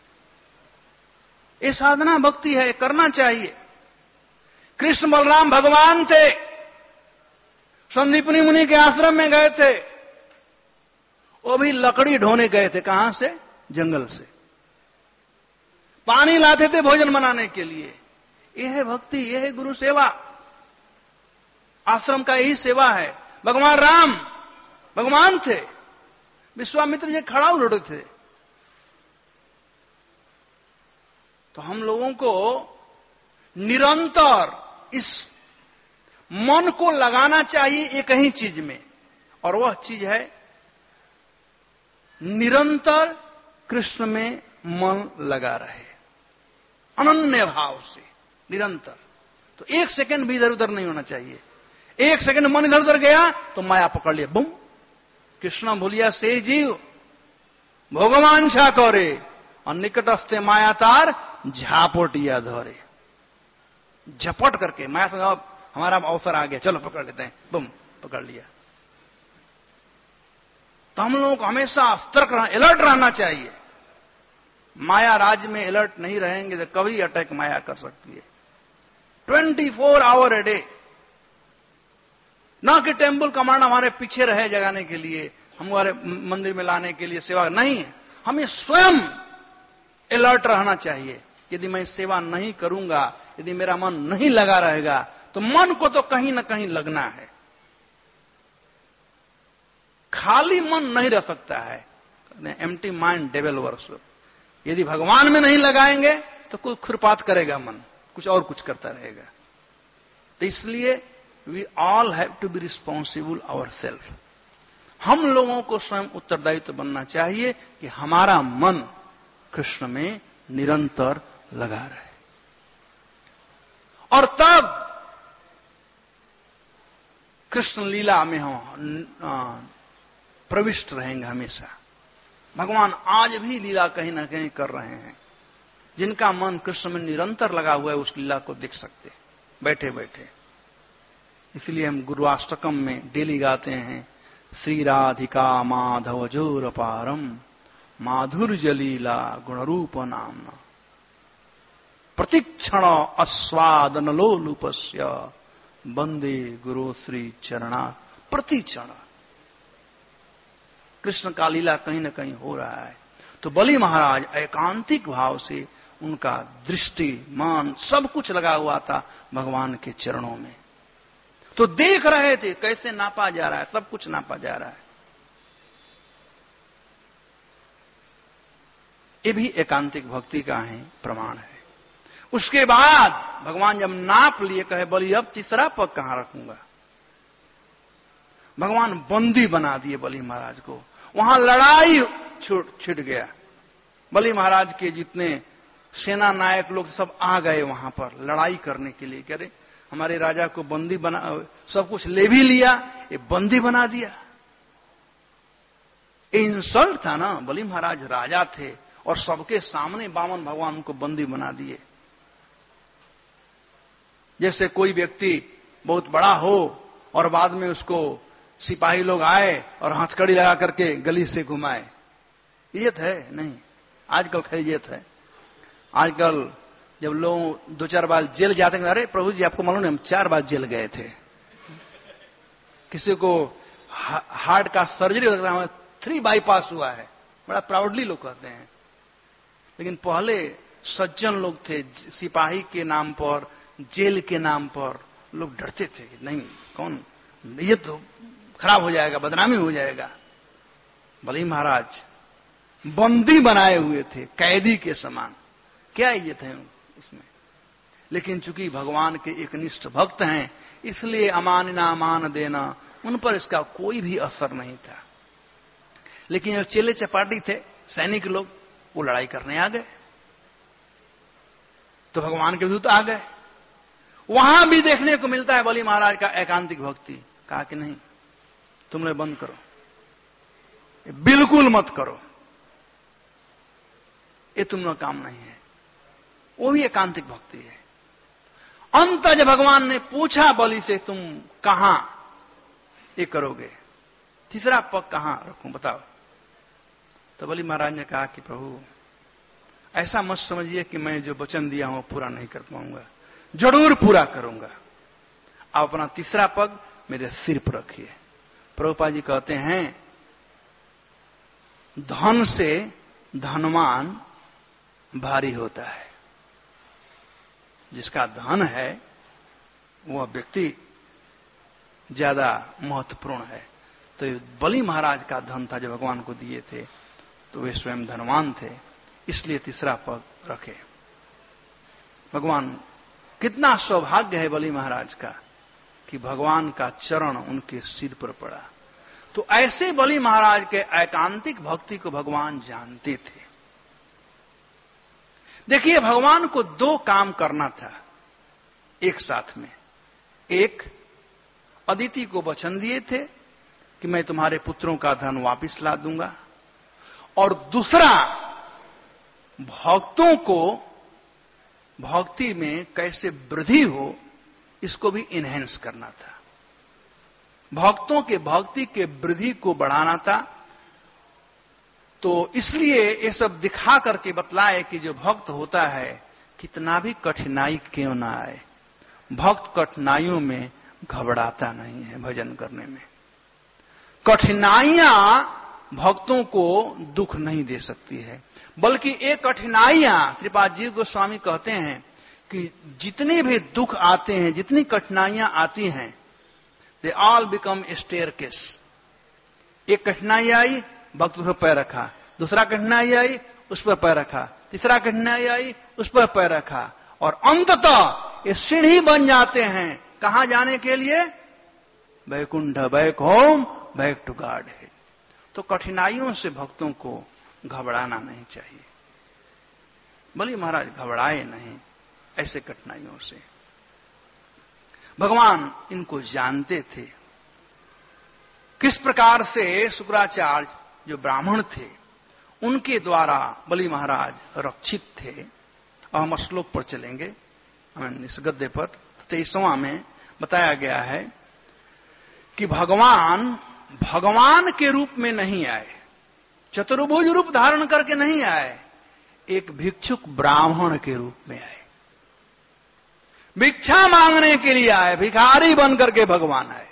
Speaker 1: ये साधना भक्ति है, करना चाहिए। कृष्ण बलराम भगवान थे, संदीपनी मुनि के आश्रम में गए थे, वो भी लकड़ी ढोने गए थे। कहां से? जंगल से। पानी लाते थे भोजन बनाने के लिए। यह है भक्ति, यह है गुरु सेवा। आश्रम का यही सेवा है। भगवान राम भगवान थे, विश्वामित्र जी खड़ा उड़े थे। तो हम लोगों को निरंतर इस मन को लगाना चाहिए एक ही चीज में, और वह चीज है निरंतर कृष्ण में मन लगा रहे, अनन्य भाव से निरंतर। तो एक सेकंड भी इधर उधर नहीं होना चाहिए। एक सेकंड मन इधर उधर गया तो माया पकड़ लिया, बुम। कृष्ण भूलिया से जीव भगवान छा करे, और निकटस्थे माया तार झापोटिया धरे। झपट करके माया से हमारा अवसर आ गया, चलो पकड़ लेते हैं, बुम, पकड़ लिया। तो हम लोगों को हमेशा सतर्क रहना, अलर्ट रहना चाहिए। माया राज्य में अलर्ट नहीं रहेंगे तो कभी अटैक माया कर सकती है। Twenty four hour a day. ना कि टेम्पल कमांड हमारे पीछे रहे जगाने के लिए, हमारे मंदिर में लाने के लिए, सेवा नहीं है। हमें स्वयं अलर्ट रहना चाहिए। यदि मैं सेवा नहीं करूंगा, यदि मेरा मन नहीं लगा रहेगा, तो मन को तो कहीं ना कहीं लगना है। खाली मन नहीं रह सकता है। Empty mind devil worship. यदि भगवान में नहीं लगाएंगे तो कोई खुरपात करेगा, मन कुछ और कुछ करता रहेगा। तो इसलिए we all have to be responsible our self. हम लोगों को स्वयं उत्तरदायित्व बनना चाहिए कि हमारा मन कृष्ण में निरंतर लगा रहे, और तब कृष्ण लीला में हम प्रविष्ट रहेंगे हमेशा। भगवान आज भी लीला कहीं ना कहीं कर रहे हैं। जिनका मन कृष्ण में निरंतर लगा हुआ है, उस लीला को देख सकते बैठे बैठे। इसलिए हम गुरुअष्टकम में डेली गाते हैं, श्री राधिका माधव जोर पारम माधुर्य लीला गुणरूप नामना प्रतिक्षण अस्वादन लोलुपस्य वंदे गुरु श्री चरणा। प्रतिक्षण कृष्ण का लीला कहीं ना कहीं हो रहा है। तो बलि महाराज एकांतिक भाव से उनका दृष्टि, मन, सब कुछ लगा हुआ था भगवान के चरणों में। तो देख रहे थे कैसे नापा जा रहा है, सब कुछ नापा जा रहा है। ये भी एकांतिक भक्ति का है प्रमाण है। उसके बाद भगवान जब नाप लिए, कहे बलि अब तीसरा पग कहां रखूंगा। भगवान बंदी बना दिए बलि महाराज को। वहां लड़ाई छिड़ गया। बलि महाराज के जितने सेना नायक लोग सब आ गए वहां पर लड़ाई करने के लिए। कह रहे हमारे राजा को बंदी बना, सब कुछ ले भी लिया, ये बंदी बना दिया। ये इंसल्ट था ना। बलि महाराज राजा थे और सबके सामने वामन भगवान उनको बंदी बना दिए। जैसे कोई व्यक्ति बहुत बड़ा हो और बाद में उसको सिपाही लोग आए और हथकड़ी लगा करके गली से घुमाए। इज्जत है? नहीं। आजकल खैरियत है। आजकल जब लोग दो चार बार जेल जाते हैं, अरे प्रभु जी आपको मालूम है हम चार बार जेल गए थे। किसी को हार्ट का सर्जरी होता है, थ्री बाईपास हुआ है, बड़ा प्राउडली लोग कहते हैं। लेकिन पहले सज्जन लोग थे, सिपाही के नाम पर, जेल के नाम पर लोग डरते थे कि नहीं, कौन, ये तो खराब हो जाएगा, बदनामी हो जाएगा। बलि महाराज बंदी बनाए हुए थे, कैदी के समान। क्या इज्जत है उसमें? लेकिन चूंकि भगवान के एक निष्ठ भक्त हैं, इसलिए अमानना मान देना उन पर इसका कोई भी असर नहीं था। लेकिन जो चेले चपाटी थे, सैनिक लोग, वो लड़ाई करने आ गए। तो भगवान के दूत आ गए। वहां भी देखने को मिलता है बलि महाराज का एकांतिक भक्ति। कहा कि नहीं, तुम लोग बंद करो, बिल्कुल मत करो, ये तुम लोग काम नहीं है। वो भी एकांतिक भक्ति है। अंत जब भगवान ने पूछा बलि से, तुम कहां ये करोगे, तीसरा पग कहां रखूं बताओ। तो बलि महाराज ने कहा कि प्रभु ऐसा मत समझिए कि मैं जो वचन दिया हूं पूरा नहीं कर पाऊंगा, जरूर पूरा करूंगा। आप अपना तीसरा पग मेरे सिर पर रखिए। प्रभुपाद जी कहते हैं, धन से धनवान भारी होता है। जिसका धन है वह व्यक्ति ज्यादा महत्वपूर्ण है। तो बलि महाराज का धन था जो भगवान को दिए थे, तो वे स्वयं धनवान थे, इसलिए तीसरा पग रखे। भगवान, कितना सौभाग्य है बलि महाराज का कि भगवान का चरण उनके सिर पर पड़ा। तो ऐसे बलि महाराज के एकांतिक भक्ति को भगवान जानते थे। देखिए, भगवान को दो काम करना था एक साथ में। एक, अदिति को वचन दिए थे कि मैं तुम्हारे पुत्रों का धन वापस ला दूंगा, और दूसरा, भक्तों को भक्ति में कैसे वृद्धि हो इसको भी इनहेंस करना था। भक्तों के भक्ति के वृद्धि को बढ़ाना था। तो इसलिए ये सब दिखा करके बतलाए कि जो भक्त होता है, कितना भी कठिनाई क्यों ना आए, भक्त कठिनाइयों में घबराता नहीं है। भजन करने में कठिनाइयां भक्तों को दुख नहीं दे सकती है, बल्कि ये कठिनाइयां, श्रीपाद जी गोस्वामी कहते हैं कि जितने भी दुख आते हैं, जितनी कठिनाइयां आती हैं, they all become a staircase. एक कठिनाई आई, भक्त उस पर पैर रखा, दूसरा कठिनाई आई, उस पर पैर रखा, तीसरा कठिनाई आई, उस पर पैर रखा, और अंततः ये सीढ़ी बन जाते हैं कहां जाने के लिए? Vaikuntha, back home, back to God है। तो कठिनाइयों से भक्तों को घबराना नहीं चाहिए। बलि महाराज घबराए नहीं ऐसे कठिनाइयों से। भगवान इनको जानते थे। किस प्रकार से शुक्राचार्य जो ब्राह्मण थे, उनके द्वारा बलि महाराज रक्षित थे। अब हम श्लोक पर चलेंगे, हमें इस गद्य पर तेईसवां में बताया गया है कि भगवान भगवान के रूप में नहीं आए, चतुर्भुज रूप धारण करके नहीं आए, एक भिक्षुक ब्राह्मण के रूप में आए। भिक्षा मांगने के लिए आए, भिखारी बन करके भगवान आए।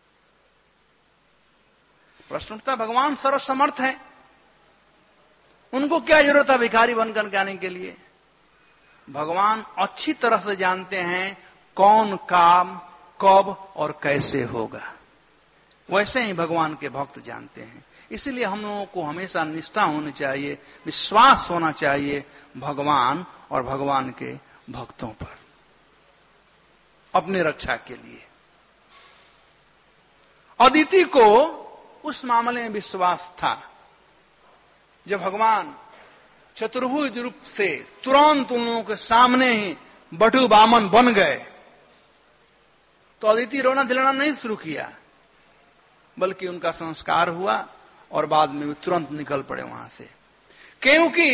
Speaker 1: प्रश्न उठता, भगवान सर्वसमर्थ हैं, उनको क्या जरूरत है भिखारी बनकर के आने के लिए? भगवान अच्छी तरह से जानते हैं कौन काम कब और कैसे होगा। वैसे ही भगवान के भक्त जानते हैं। इसलिए हम लोगों को हमेशा निष्ठा होनी चाहिए, विश्वास होना चाहिए भगवान और भगवान के भक्तों पर, अपने रक्षा के लिए। अदिति को उस मामले में विश्वास था। जब भगवान चतुर्भुज रूप से तुरंत उन लोगों के सामने ही बटु बामन बन गए, तो अदिति रोना दिलाना नहीं शुरू किया, बल्कि उनका संस्कार हुआ और बाद में वे तुरंत निकल पड़े वहां से। क्योंकि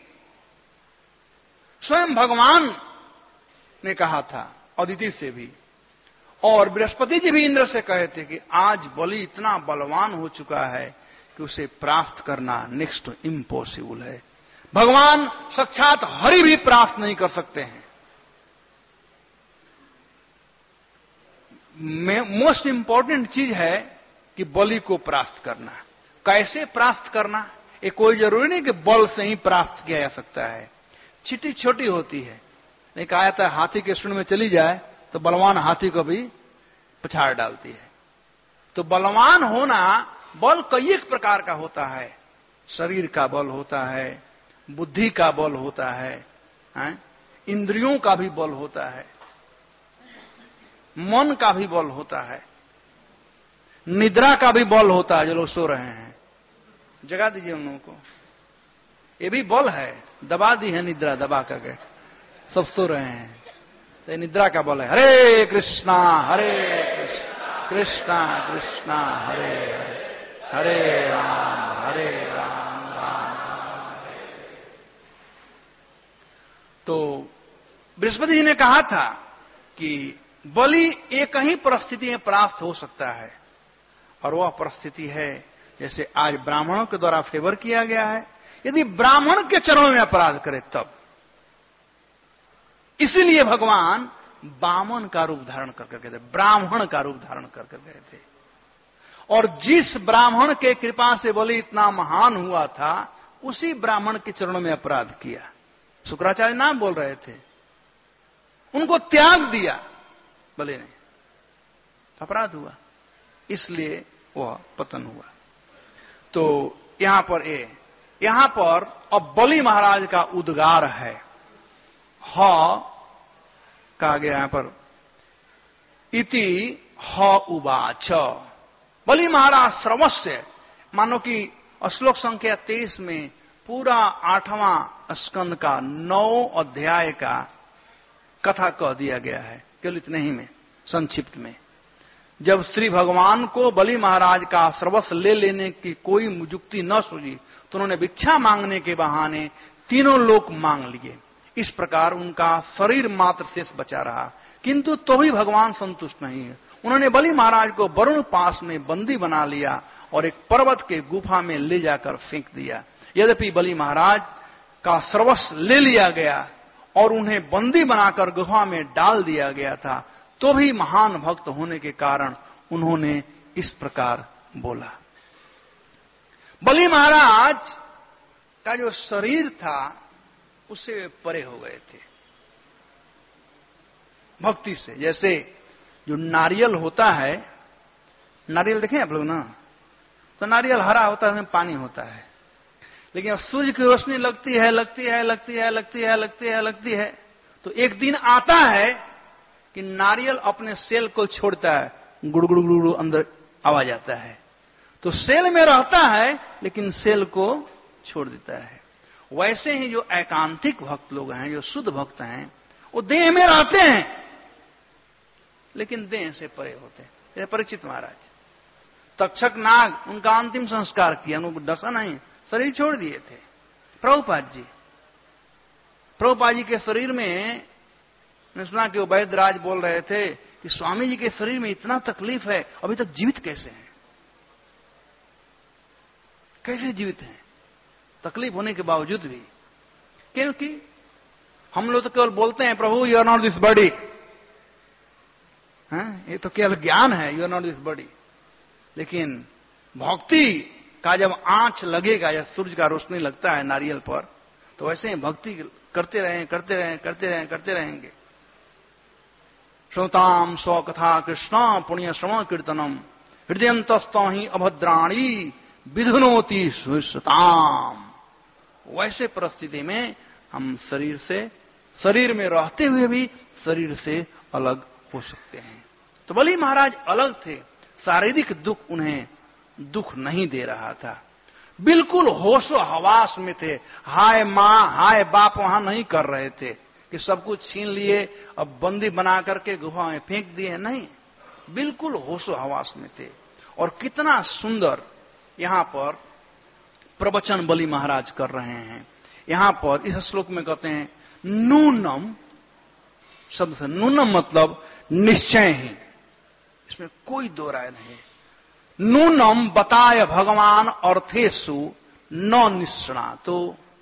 Speaker 1: स्वयं भगवान ने कहा था अदिति से भी, और बृहस्पति जी भी इंद्र से कहे थे कि आज बलि इतना बलवान हो चुका है कि उसे परास्त करना नेक्स्ट टू इम्पॉसिबल है। भगवान साक्षात हरि भी परास्त नहीं कर सकते हैं। मोस्ट इंपॉर्टेंट चीज है कि बलि को परास्त करना। कैसे परास्त करना? ये कोई जरूरी नहीं कि बल से ही परास्त किया जा सकता है। चिट्ठी छोटी होती है, एक आयत है हाथी के सूंड में चली जाए तो बलवान हाथी को भी पछाड़ डालती है। तो बलवान होना, बल कई एक प्रकार का होता है। शरीर का बल होता है, बुद्धि का बल होता है, है? इंद्रियों का भी बल होता है, मन का भी बल होता है, निद्रा का भी बल होता है। जो लोग सो रहे हैं जगा दीजिए उन लोगों को, ये भी बल है। दबा दी है निद्रा, दबा करके सब सो रहे हैं, तो निद्रा का बल है। हरे कृष्णा हरे कृष्णा कृष्णा कृष्णा हरे हरे, हरे राम हरे राम राम राम हरे। तो बृहस्पति जी ने कहा था कि बलि एक ही परिस्थिति में प्राप्त हो सकता है, और वह परिस्थिति है जैसे आज ब्राह्मणों के द्वारा फेवर किया गया है, यदि ब्राह्मण के चरणों में अपराध करे तब। इसीलिए भगवान बामन का रूप धारण कर करके थे, ब्राह्मण का रूप धारण कर कर गए थे। और जिस ब्राह्मण के कृपा से बलि इतना महान हुआ था, उसी ब्राह्मण के चरणों में अपराध किया। शुक्राचार्य नाम बोल रहे थे, उनको त्याग दिया बलि ने, अपराध हुआ, इसलिए वह पतन हुआ। तो यहां पर ए यहां पर अब बलि महाराज का उद्गार है। ह कहा गया यहां पर इति ह उवाच। बलि महाराज सर्वस्व, मानो कि श्लोक संख्या तेईस में पूरा आठवां स्कंद का नौ अध्याय का कथा कह दिया गया है, केवल इतने ही में, संक्षिप्त में। जब श्री भगवान को बलि महाराज का सर्वस्व ले लेने की कोई युक्ति न सूझी, तो उन्होंने भिक्षा मांगने के बहाने तीनों लोक मांग लिए। इस प्रकार उनका शरीर मात्र शेष बचा रहा, किंतु तो भी भगवान संतुष्ट नहीं है। उन्होंने बलि महाराज को वरुण पास में बंदी बना लिया और एक पर्वत के गुफा में ले जाकर फेंक दिया। यद्यपि बलि महाराज का सर्वस्व ले लिया गया और उन्हें बंदी बनाकर गुफा में डाल दिया गया था, तो भी महान भक्त होने के कारण उन्होंने इस प्रकार बोला। बलि महाराज का जो शरीर था उससे वे परे हो गए थे भक्ति से। जैसे जो नारियल होता है, नारियल देखें आप लोग ना, तो नारियल हरा होता है, उसमें पानी होता है, लेकिन अब सूर्य की रोशनी लगती है लगती है लगती है लगती है लगती है लगती है तो एक दिन आता है कि नारियल अपने सेल को छोड़ता है, गुड़गुड़ गुड़गुड़ अंदर आवाज आता है, तो सेल में रहता है लेकिन सेल को छोड़ देता है। वैसे ही जो एकांतिक भक्त लोग हैं, जो शुद्ध भक्त हैं, वो देह में रहते हैं लेकिन देह से परे होते हैं। जैसे परीक्षित महाराज, तक्षक नाग, उनका अंतिम संस्कार किया, उनको डसा नहीं, शरीर छोड़ दिए थे। प्रभुपाद जी प्रभुपाद जी के शरीर में, मैंने सुना कि वो वैद्यराज बोल रहे थे कि स्वामी जी के शरीर में इतना तकलीफ है, अभी तक जीवित कैसे हैं, कैसे जीवित हैं तकलीफ होने के बावजूद भी। क्योंकि हम लोग तो केवल बोलते हैं प्रभु you are not this body, ये तो केवल ज्ञान है, you are not this body, लेकिन भक्ति का जब आंच लगेगा या सूरज का रोशनी लगता है नारियल पर, तो वैसे ही भक्ति करते रहें करते रहें करते रहें करते रहेंगे। श्रोताम स्व कथा कृष्ण पुण्य श्रवण कीर्तनम हृदयंतस्तो ही अभद्राणी विधुनोति सुश्रुताम। वैसे परिस्थिति में हम शरीर से, शरीर में रहते हुए भी शरीर से अलग हो सकते हैं। तो बलि महाराज अलग थे, शारीरिक दुख उन्हें दुख नहीं दे रहा था, बिल्कुल होशो हवास में थे। हाय मां हाय बाप वहां नहीं कर रहे थे कि सब कुछ छीन लिए अब बंदी बना करके गुफा में फेंक दिए, नहीं, बिल्कुल होशो हवास में थे। और कितना सुंदर यहां पर प्रवचन बलि महाराज कर रहे हैं। यहां पर इस श्लोक में कहते हैं नूनम शब्द से, नूनम मतलब निश्चय ही, इसमें कोई दो राय नहीं। नूनम बताय भगवान अर्थेषु न निष्णातो।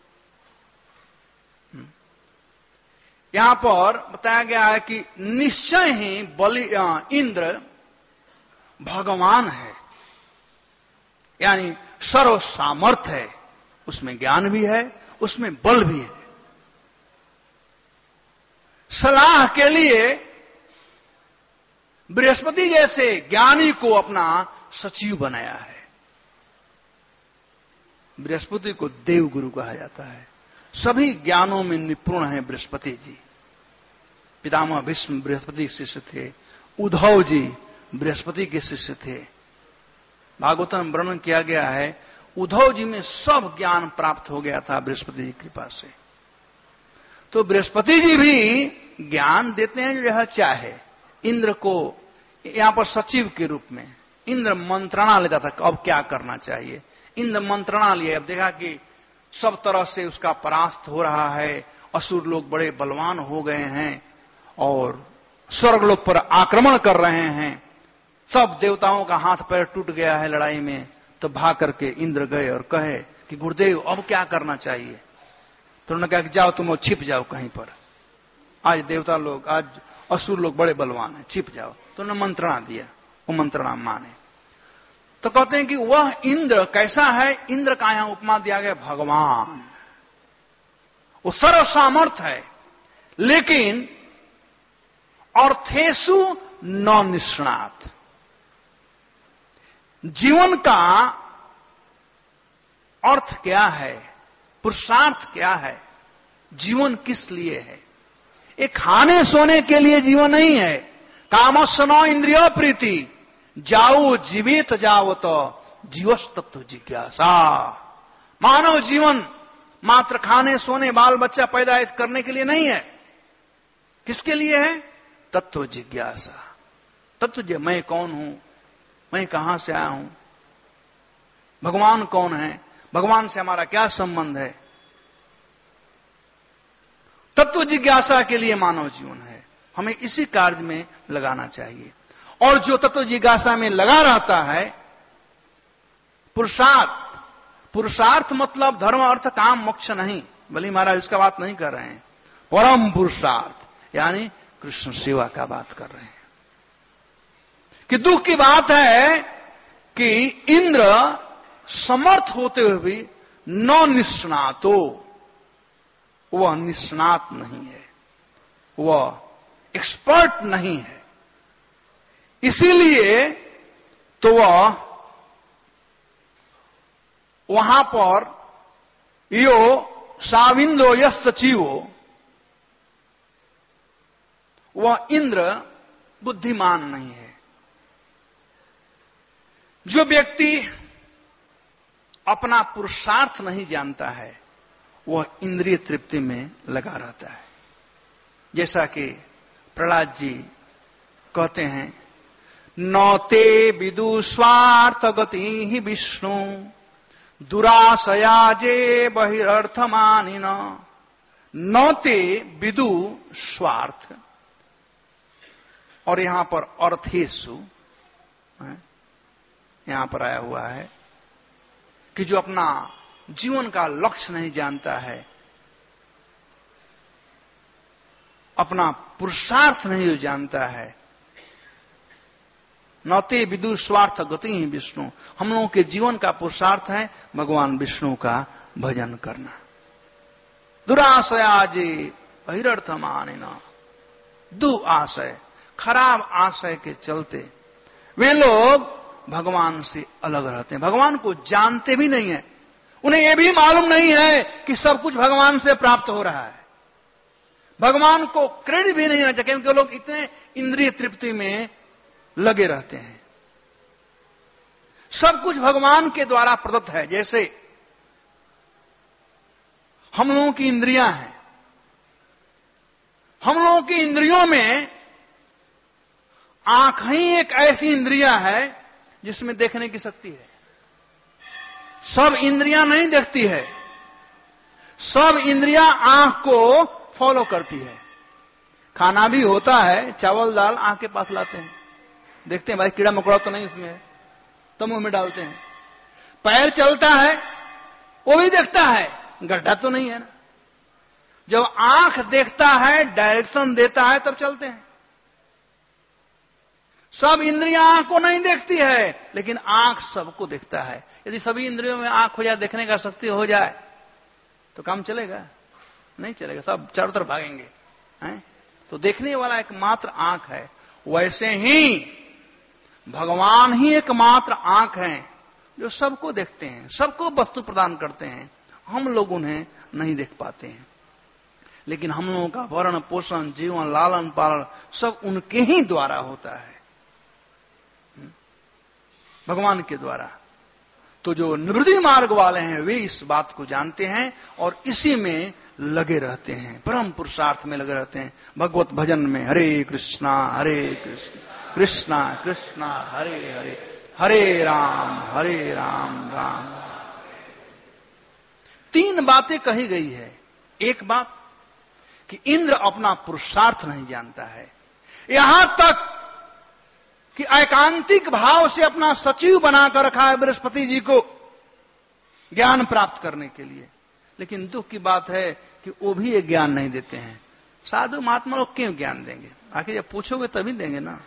Speaker 1: यहां पर बताया गया है कि निश्चय ही बलि इंद्र भगवान है, यानी सर्व सामर्थ है, उसमें ज्ञान भी है, उसमें बल भी है। सलाह के लिए बृहस्पति जैसे ज्ञानी को अपना सचिव बनाया है। बृहस्पति को देव गुरु कहा जाता है, सभी ज्ञानों में निपुण हैं बृहस्पति जी। पितामह भीष्म बृहस्पति शिष्य थे, उद्धव जी बृहस्पति के शिष्य थे। भागवतम में वर्णन किया गया है उद्धव जी में सब ज्ञान प्राप्त हो गया था बृहस्पति जी की कृपा से। तो बृहस्पति जी भी ज्ञान देते हैं जो यह चाहे। इंद्र को यहां पर सचिव के रूप में इंद्र मंत्रणा लेता था, अब क्या करना चाहिए। इंद्र मंत्रणा लिए, अब देखा कि सब तरह से उसका परास्त हो रहा है, असुर लोग बड़े बलवान हो गए हैं और स्वर्ग लोक पर आक्रमण कर रहे हैं, सब देवताओं का हाथ पैर टूट गया है लड़ाई में। तो भाग करके इंद्र गए और कहे कि गुरुदेव अब क्या करना चाहिए। तो उन्होंने कहा कि जाओ तुम छिप जाओ कहीं पर, आज देवता लोग, आज असुर लोग बड़े बलवान हैं, छिप जाओ। तो उन्होंने मंत्रणा दिया, वो मंत्रणा माने। तो कहते हैं कि वह इंद्र कैसा है, इंद्र का यहां उपमा दिया गया भगवान। वो सर्व सामर्थ है, लेकिन अर्थेषु न निष्णात। जीवन का अर्थ क्या है, पुरुषार्थ क्या है, जीवन किस लिए है। ये खाने सोने के लिए जीवन नहीं है। कामस्य न इंद्रियो प्रीति जाओ जीवित जाओ तो जीवस तत्व जिज्ञासा। मानव जीवन मात्र खाने सोने बाल बच्चा पैदा करने के लिए नहीं है। किसके लिए है? तत्व जिज्ञासा। तत्व जो मैं कौन हूं, मैं कहां से आया हूं, भगवान कौन है, भगवान से हमारा क्या संबंध है। तत्व जिज्ञासा के लिए मानव जीवन है। हमें इसी कार्य में लगाना चाहिए। और जो तत्व जिज्ञासा में लगा रहता है, पुरुषार्थ, पुरुषार्थ मतलब धर्म अर्थ काम मोक्ष नहीं, बलि महाराज उसका बात नहीं कर रहे हैं। परम पुरुषार्थ यानी कृष्ण सेवा का बात कर रहे हैं। कि दुख की बात है कि इंद्र समर्थ होते हुए भी न निष्णातो, वह निष्णात नहीं है, वह एक्सपर्ट नहीं है। इसीलिए तो वह वहां पर यो साविंदो यस सचिवो, वह इंद्र बुद्धिमान नहीं है। जो व्यक्ति अपना पुरुषार्थ नहीं जानता है वह इंद्रिय तृप्ति में लगा रहता है। जैसा कि प्रहलाद जी कहते हैं, नौते विदु स्वार्थ गति ही विष्णु दुराशयाजे बहिरर्थमानिन। नौते विदु स्वार्थ, और यहां पर अर्थेषु यहां पर आया हुआ है कि जो अपना जीवन का लक्ष्य नहीं जानता है, अपना पुरुषार्थ नहीं जानता है, नौते विदु स्वार्थ गति ही विष्णु। हम लोगों के जीवन का पुरुषार्थ है भगवान विष्णु का भजन करना। दुराशया जे अहिरर्थ माने न, दु आशय, खराब आशय के चलते वे लोग भगवान से अलग रहते हैं, भगवान को जानते भी नहीं है। उन्हें यह भी मालूम नहीं है कि सब कुछ भगवान से प्राप्त हो रहा है। भगवान को क्रेडिट भी नहीं रहता, क्योंकि लोग इतने इंद्रिय तृप्ति में लगे रहते हैं। सब कुछ भगवान के द्वारा प्रदत्त है। जैसे हम लोगों की इंद्रियां हैं, हम लोगों की इंद्रियों में आंख ही एक ऐसी इंद्रियां है जिसमें देखने की शक्ति है। सब इंद्रियां नहीं देखती है, सब इंद्रियां आंख को फॉलो करती है। खाना भी होता है, चावल दाल आंख के पास लाते हैं, देखते हैं भाई कीड़ा मकोड़ा तो नहीं इसमें है, तो मुंह में डालते हैं। पैर चलता है वो भी देखता है, गड्ढा तो नहीं है ना। जब आंख देखता है, डायरेक्शन देता है, तब चलते हैं। सब इंद्रियां आंख को नहीं देखती है, लेकिन आंख सबको देखता है। यदि सभी इंद्रियों में आंख हो जाए, देखने का शक्ति हो जाए, तो काम चलेगा? नहीं चलेगा, सब चारों तरफ भागेंगे हैं? तो देखने वाला एकमात्र आंख है। वैसे ही भगवान ही एकमात्र आंख है जो सबको देखते हैं, सबको वस्तु प्रदान करते हैं। हम लोग उन्हें नहीं देख पाते हैं, लेकिन हम लोगों का वर्ण पोषण, जीवन, लालन पालन सब उनके ही द्वारा होता है, भगवान के द्वारा। तो जो निवृत्ति मार्ग वाले हैं वे इस बात को जानते हैं और इसी में लगे रहते हैं, परम पुरुषार्थ में लगे रहते हैं, भगवत भजन में। हरे कृष्णा हरे कृष्ण कृष्णा कृष्णा हरे हरे, हरे राम हरे राम राम। तीन बातें कही गई है। एक बात कि इंद्र अपना पुरुषार्थ नहीं जानता है, यहां तक कि एकांतिक भाव से अपना सचिव बनाकर रखा है बृहस्पति जी को ज्ञान प्राप्त करने के लिए। लेकिन दुख की बात है कि वो भी ये ज्ञान नहीं देते हैं। साधु महात्मा लोग क्यों ज्ञान देंगे? आखिर जब पूछोगे तभी देंगे ना,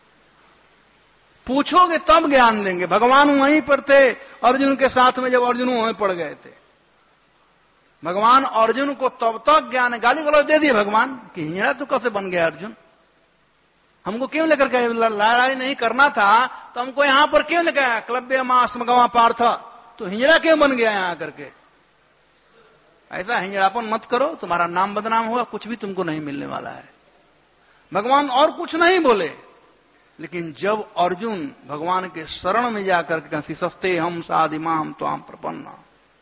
Speaker 1: पूछोगे तब ज्ञान देंगे। भगवान वहीं पर थे अर्जुन के साथ में, जब अर्जुन वहीं पड़ गए थे। भगवान अर्जुन को तब तक ज्ञान, गाली गलौज दे दिए भगवान कि हिजड़ा तू कैसे बन गया अर्जुन, हमको क्यों लेकर के लड़ाई नहीं करना था तो हमको यहां पर क्यों लेकर आया? क्लब्य मां स्मगवा पार्थ, तो हिजड़ा क्यों बन गया यहां करके? ऐसा हिजड़ापन मत करो, तुम्हारा नाम बदनाम होगा, कुछ भी तुमको नहीं मिलने वाला है। भगवान और कुछ नहीं बोले, लेकिन जब अर्जुन भगवान के शरण में जाकर के कहीं सस्ते हम साधिमाम त्वाम प्रपन्ना,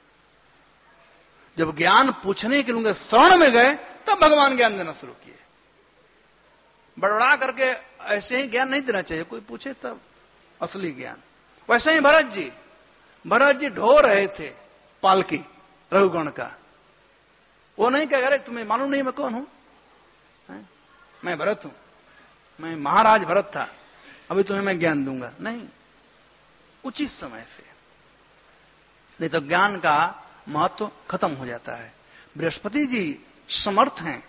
Speaker 1: जब ज्ञान पूछने के लिए शरण में गए, तब भगवान ज्ञान देना शुरू किए। बड़बड़ा करके ऐसे ही ज्ञान नहीं देना चाहिए, कोई पूछे तब असली ज्ञान। वैसे ही भरत जी भरत जी ढो रहे थे पालकी रघुगण का, वो नहीं कह रहे तुम्हें मालूम नहीं मैं कौन हूं, मैं भरत हूं, मैं महाराज भरत था, अभी तुम्हें मैं ज्ञान दूंगा। नहीं, उचित समय से, नहीं तो ज्ञान का महत्व खत्म हो जाता है। बृहस्पति जी समर्थ हैं,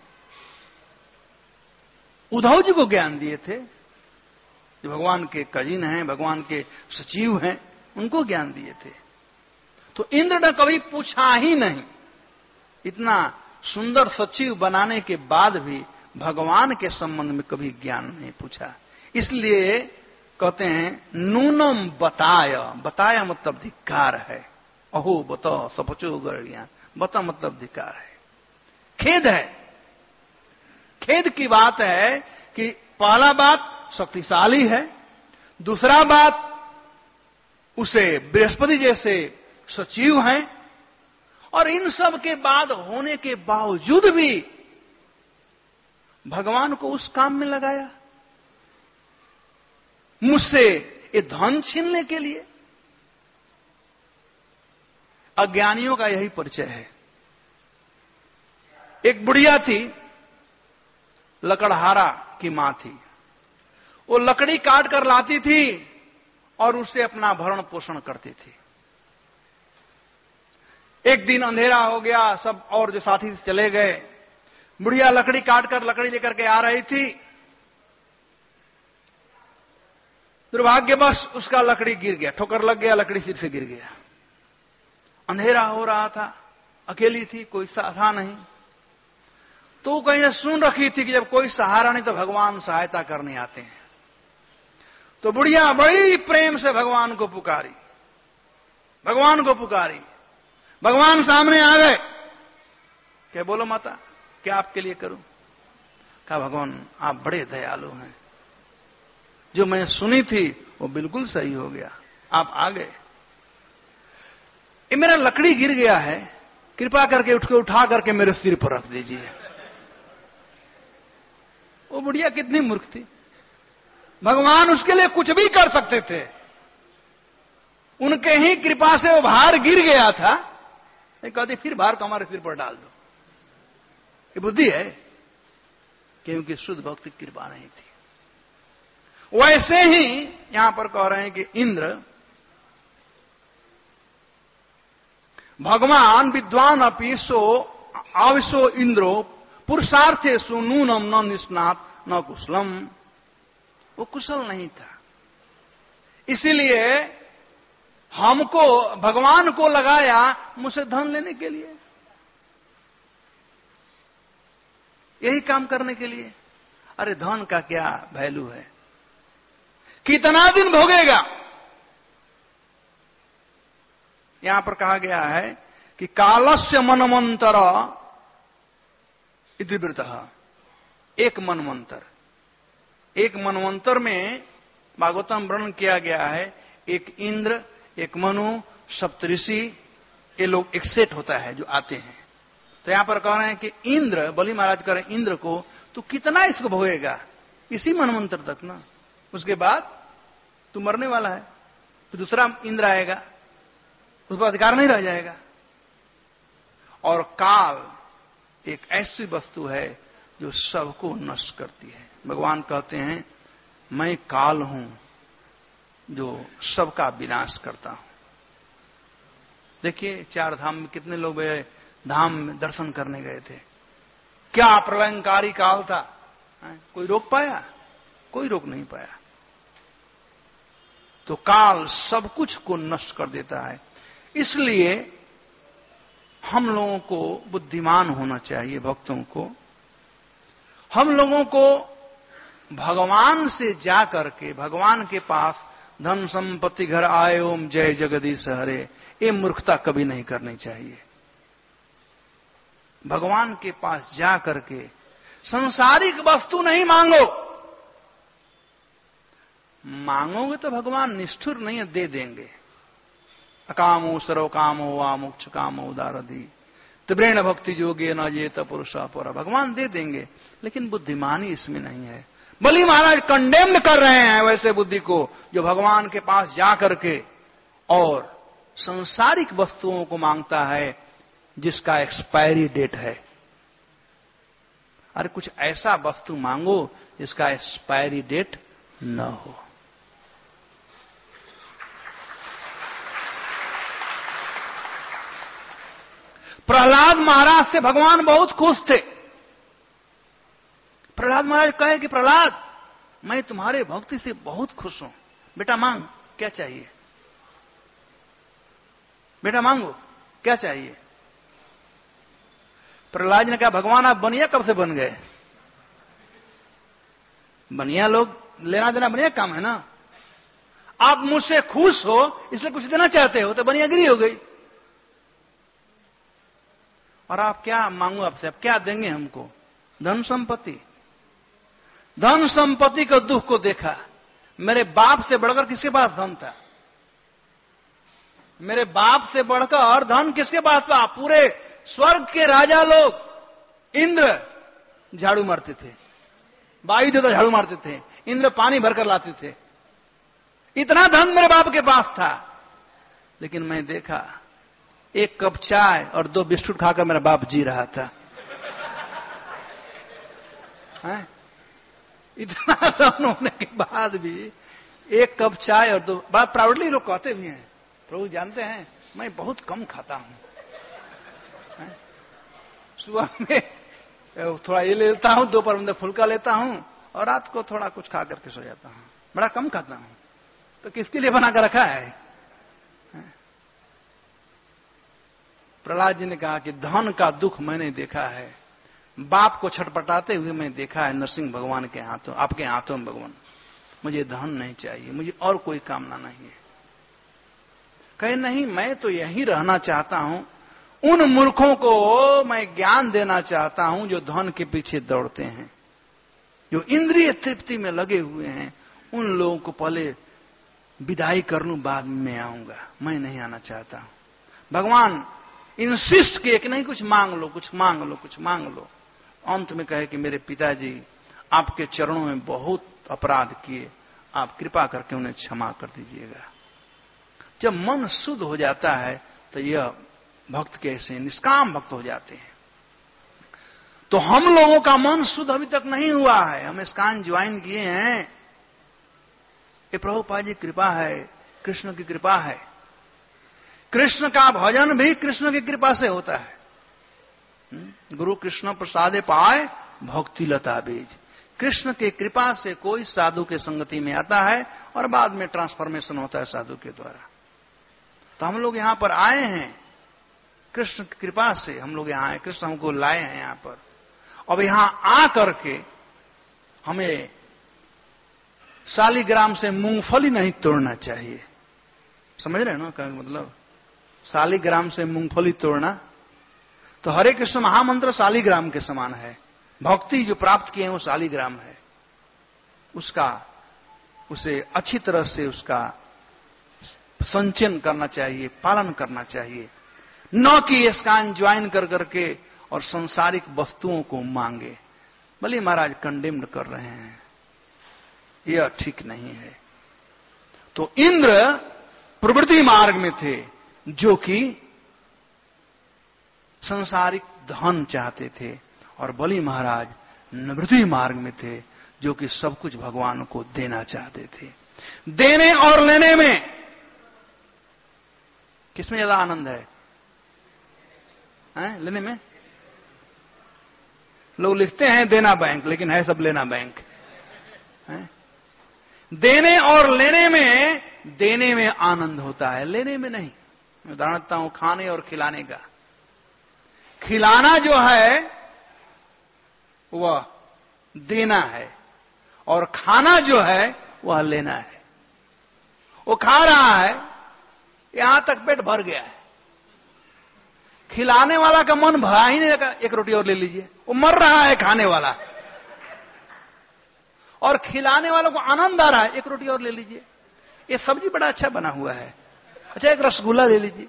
Speaker 1: उद्धव जी को ज्ञान दिए थे, जो भगवान के कजिन हैं, भगवान के सचिव हैं, उनको ज्ञान दिए थे। तो इंद्र ने कभी पूछा ही नहीं। इतना सुंदर सचिव बनाने के बाद भी भगवान के संबंध में कभी ज्ञान नहीं पूछा। इसलिए कहते हैं नूनम बताय, बताया मतलब धिक्कार है। अहो बताओ सपचो गरिया, बता मतलब धिक्कार है, खेद है। खेद की बात है कि पहला बात शक्तिशाली है, दूसरा बात उसे बृहस्पति जैसे सचिव हैं, और इन सब के बाद होने के बावजूद भी भगवान को उस काम में लगाया, मुझसे ये धन छीनने के लिए। अज्ञानियों का यही परिचय है। एक बुढ़िया थी, लकड़हारा की मां थी, वो लकड़ी काट कर लाती थी और उससे अपना भरण पोषण करती थी। एक दिन अंधेरा हो गया, सब और जो साथी चले गए, बुढ़िया लकड़ी काट कर लकड़ी लेकर के आ रही थी। दुर्भाग्यवश उसका लकड़ी गिर गया, ठोकर लग गया, लकड़ी सिर से गिर गया। अंधेरा हो रहा था, अकेली थी, कोई था नहीं। तो कहीं सुन रखी थी कि जब कोई सहारा नहीं तो भगवान सहायता करने आते हैं। तो बुढ़िया बड़ी प्रेम से भगवान को पुकारी, भगवान को पुकारी। भगवान सामने आ गए। क्या बोलो माता, क्या आपके लिए करूं? कहा भगवान आप बड़े दयालु हैं, जो मैं सुनी थी वो बिल्कुल सही हो गया, आप आ गए। ये मेरा लकड़ी गिर गया है, कृपा करके उठ के उठा करके मेरे सिर पर रख दीजिए। वो बुढ़िया कितनी मूर्ख थी, भगवान उसके लिए कुछ भी कर सकते थे। उनके ही कृपा से वो भार गिर गया था, कहती फिर भार को हमारे सिर पर डाल दो। ये बुद्धि है, क्योंकि शुद्ध भक्ति की कृपा नहीं थी। वैसे ही यहां पर कह रहे हैं कि इंद्र भगवान विद्वान अपि सो आविशो इंद्रो पुरुषार्थे सु नूनम न निष्णात न कुशलम। वो कुशल नहीं था, इसीलिए हमको भगवान को लगाया मुझसे धन लेने के लिए, यही काम करने के लिए। अरे धन का क्या वैल्यू है, कितना दिन भोगेगा। यहां पर कहा गया है कि कालस्य मनमंतर इतिवृतः, एक मनमंत्र, एक मनमंत्र में भागवतम वर्णन किया गया है, एक इंद्र, एक मनु, सप्तऋषि, ये लोग एक सेट होता है जो आते हैं। तो यहां पर कह रहे हैं कि इंद्र, बलि महाराज कह रहे हैं इंद्र को, तू कितना इसको भोगेगा, इसी मनमंत्र तक ना, उसके बाद तू मरने वाला है, तो दूसरा इंद्र आएगा, उस पर अधिकार नहीं रह जाएगा। और काल एक ऐसी वस्तु है जो सबको नष्ट करती है। भगवान कहते हैं मैं काल हूं जो सबका विनाश करता हूं। देखिए चार धाम में कितने लोग धाम में दर्शन करने गए थे, क्या प्रलयंकारी काल था, कोई रोक पाया? कोई रोक नहीं पाया। तो काल सब कुछ को नष्ट कर देता है। इसलिए हम लोगों को बुद्धिमान होना चाहिए, भक्तों को। हम लोगों को भगवान से जा करके भगवान के पास धन संपत्ति घर आए ओम जय जगदीश हरे, ये मूर्खता कभी नहीं करनी चाहिए। भगवान के पास जा करके संसारिक वस्तु नहीं मांगो, मांगोगे तो भगवान निष्ठुर नहीं है, दे देंगे। अकामो सर्व कामो वा मोक्ष कामो उदारधि त्रिवेण भक्ति योगे न ये पुरुषा पर, भगवान दे देंगे, लेकिन बुद्धिमानी इसमें नहीं है। बलि महाराज कंडेम्ड कर रहे हैं वैसे बुद्धि को जो भगवान के पास जा करके और संसारिक वस्तुओं को मांगता है जिसका एक्सपायरी डेट है। अरे कुछ ऐसा वस्तु मांगो जिसका एक्सपायरी डेट न हो। प्रहलाद महाराज से भगवान बहुत खुश थे। प्रहलाद महाराज कहे कि प्रहलाद मैं तुम्हारे भक्ति से बहुत खुश हूं, बेटा मांग क्या चाहिए, बेटा मांगो क्या चाहिए। प्रहलाद ने कहा भगवान आप बनिया कब से बन गए? बनिया लोग लेना देना बनिया काम है ना, आप मुझसे खुश हो इसलिए कुछ देना चाहते हो तो बनियागिरी हो गई। और आप क्या मांगो आपसे, आप क्या देंगे हमको? धन संपत्ति। धन संपत्ति के दुख को देखा, मेरे बाप से बढ़कर किसके पास धन था? मेरे बाप से बढ़कर धन किसके पास था? पूरे स्वर्ग के राजा लोग इंद्र झाड़ू मारते थे, वायु देवता झाड़ू मारते थे, इंद्र पानी भरकर लाते थे। इतना धन मेरे बाप के पास था, लेकिन मैं देखा एक कप चाय और दो बिस्कुट खाकर मेरा बाप जी रहा था। है? इतना धन होने के बाद भी एक कप चाय और दो, बात प्राउडली लोग कहते भी हैं, प्रभु जानते हैं मैं बहुत कम खाता हूं, सुबह में थोड़ा ये लेता हूं, दोपहर में फुल्का लेता हूं और रात को थोड़ा कुछ खा करके सो जाता हूं, बड़ा कम खाता हूं। तो किसके लिए बना कर रखा है? प्रहलाद जी ने कहा कि धन का दुख मैंने देखा है, बाप को छटपटाते हुए मैं देखा है नरसिंह भगवान के हाथों, आपके हाथों में भगवान, मुझे धन नहीं चाहिए, मुझे और कोई कामना नहीं है। कहे नहीं, मैं तो यहीं रहना चाहता हूं, उन मूर्खों को मैं ज्ञान देना चाहता हूं जो धन के पीछे दौड़ते हैं, जो इंद्रिय तृप्ति में लगे हुए हैं, उन लोगों को पहले विदाई कर लूं, बाद में आऊंगा, मैं नहीं आना चाहता हूं। भगवान इंसिस्ट किए कि नहीं, कुछ मांग लो, कुछ मांग लो, कुछ मांग लो। अंत में कहे कि मेरे पिताजी आपके चरणों में बहुत अपराध किए, आप कृपा करके उन्हें क्षमा कर दीजिएगा। जब मन शुद्ध हो जाता है तो यह भक्त कैसे निष्काम भक्त हो जाते हैं। तो हम लोगों का मन शुद्ध अभी तक नहीं हुआ है, हम इस्कान ज्वाइन किए हैं, ये प्रभुपाद जी कृपा है, कृष्ण की कृपा है। कृष्ण का भजन भी कृष्ण की कृपा से होता है। गुरु कृष्ण प्रसादे पाए भक्ति लता बीज। कृष्ण के कृपा से कोई साधु के संगति में आता है और बाद में ट्रांसफॉर्मेशन होता है साधु के द्वारा। तो हम लोग यहां पर आए हैं कृष्ण की कृपा से, हम लोग यहां आए, कृष्ण हमको लाए हैं यहां पर। अब यहां आ करके हमें शालिग्राम से मूंगफली नहीं तोड़ना चाहिए। समझ रहे हैं ना क्या मतलब? शालिग्राम से मूंगफली तोड़ना, तो हरे कृष्ण महामंत्र शालिग्राम के समान है। भक्ति जो प्राप्त किए हैं वो शालिग्राम है, उसका उसे अच्छी तरह से उसका संचयन करना चाहिए, पालन करना चाहिए, न कि इस्कान ज्वाइन कर करके और सांसारिक वस्तुओं को मांगे। भले महाराज कंडेम्ड कर रहे हैं, यह ठीक नहीं है। तो इंद्र प्रवृत्ति मार्ग में थे, जो कि संसारिक धन चाहते थे, और बलि महाराज निवृत्ति मार्ग में थे, जो कि सब कुछ भगवान को देना चाहते थे। देने और लेने में किसमें ज्यादा आनंद है? हैं? लेने में? लोग लिखते हैं देना बैंक, लेकिन है सब लेना बैंक। हैं? देने और लेने में, देने में आनंद होता है, लेने में नहीं। मैं उदाहरण देता हूं खाने और खिलाने का। खिलाना जो है वह देना है, और खाना जो है वह लेना है। वो खा रहा है, यहां तक पेट भर गया है, खिलाने वाला का मन भरा ही नहीं लगा, एक रोटी और ले लीजिए। वो मर रहा है खाने वाला, और खिलाने वालों को आनंद आ रहा है, एक रोटी और ले लीजिए, ये सब्जी बड़ा अच्छा बना हुआ है, अच्छा एक रसगुल्ला ले लीजिए।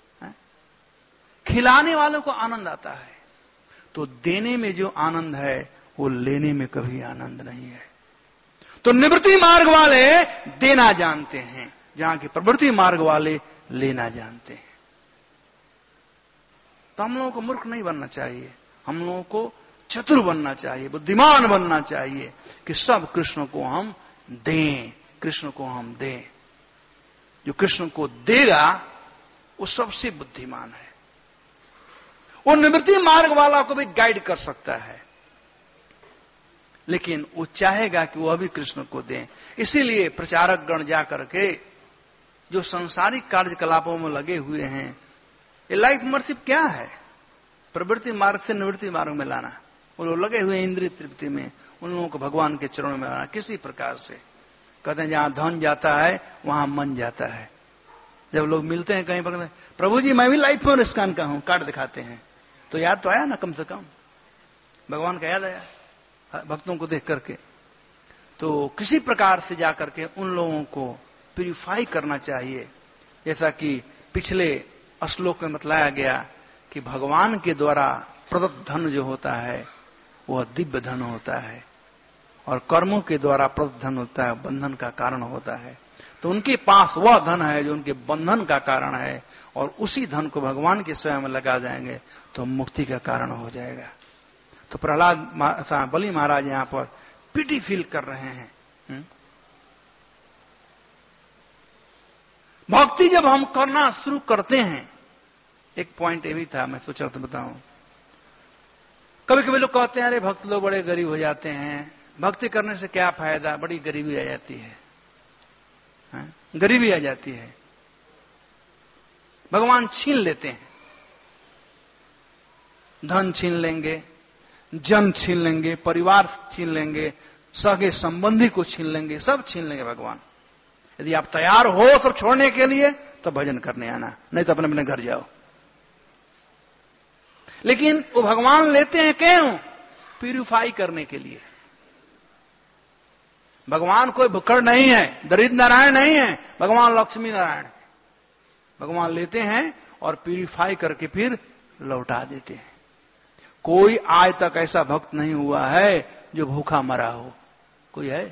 Speaker 1: खिलाने वालों को आनंद आता है। तो देने में जो आनंद है वो लेने में कभी आनंद नहीं है। तो निवृत्ति मार्ग वाले देना जानते हैं, जहां की प्रवृत्ति मार्ग वाले लेना जानते हैं। तो हम लोगों को मूर्ख नहीं बनना चाहिए, हम लोगों को चतुर बनना चाहिए, बुद्धिमान बनना चाहिए कि सब कृष्ण को हम दें, कृष्ण को हम दें। जो कृष्ण को देगा वो सबसे बुद्धिमान है। वो निवृत्ति मार्ग वाला को भी गाइड कर सकता है, लेकिन वो चाहेगा कि वह भी कृष्ण को दें। इसीलिए प्रचारक गण जाकर के जो संसारिक कार्यकलापों में लगे हुए हैं, ये लाइफ मर्सिप क्या है? प्रवृत्ति मार्ग से निवृत्ति मार्ग में लाना। वो लोग लगे हुए इंद्रिय तृप्ति में, उन लोगों को भगवान के चरणों में लाना किसी प्रकार से। कहते हैं जहां धन जाता है वहां मन जाता है। जब लोग मिलते हैं कहीं पर, प्रभु जी मैं भी लाइफ में इस्कान का हूं, कार्ड दिखाते हैं, तो याद तो आया ना, कम से कम भगवान का याद आया भक्तों को देख करके। तो किसी प्रकार से जाकर के उन लोगों को प्यूरिफाई करना चाहिए। जैसा कि पिछले श्लोक में बतलाया गया कि भगवान के द्वारा प्रदत्त धन जो होता है वह दिव्य धन होता है, और कर्मों के द्वारा प्रदत्त धन होता है बंधन का कारण होता है। तो उनके पास वह धन है जो उनके बंधन का कारण है, और उसी धन को भगवान के स्वयं में लगा जाएंगे तो मुक्ति का कारण हो जाएगा। तो प्रहलाद बलि महाराज यहां पर पिटी फील कर रहे हैं। हुँ? भक्ति जब हम करना शुरू करते हैं, एक पॉइंट ये भी था, मैं सोच रहा था बताऊं। कभी कभी लोग कहते हैं अरे भक्त लोग बड़े गरीब हो जाते हैं, भक्ति करने से क्या फायदा, बड़ी गरीबी आ जाती है। गरीबी आ जाती है, भगवान छीन लेते हैं। धन छीन लेंगे, जन छीन लेंगे, परिवार छीन लेंगे, सगे संबंधी को छीन लेंगे, सब छीन लेंगे भगवान। यदि आप तैयार हो सब छोड़ने के लिए तो भजन करने आना, नहीं तो अपने अपने घर जाओ। लेकिन वो भगवान लेते हैं क्यों? प्यूरिफाई करने के लिए। भगवान कोई भुक्कड़ नहीं है, दरिद्र नारायण नहीं है, भगवान लक्ष्मी नारायण है। भगवान लेते हैं और प्यूरिफाई करके फिर लौटा देते हैं। कोई आज तक ऐसा भक्त नहीं हुआ है जो भूखा मरा हो। कोई है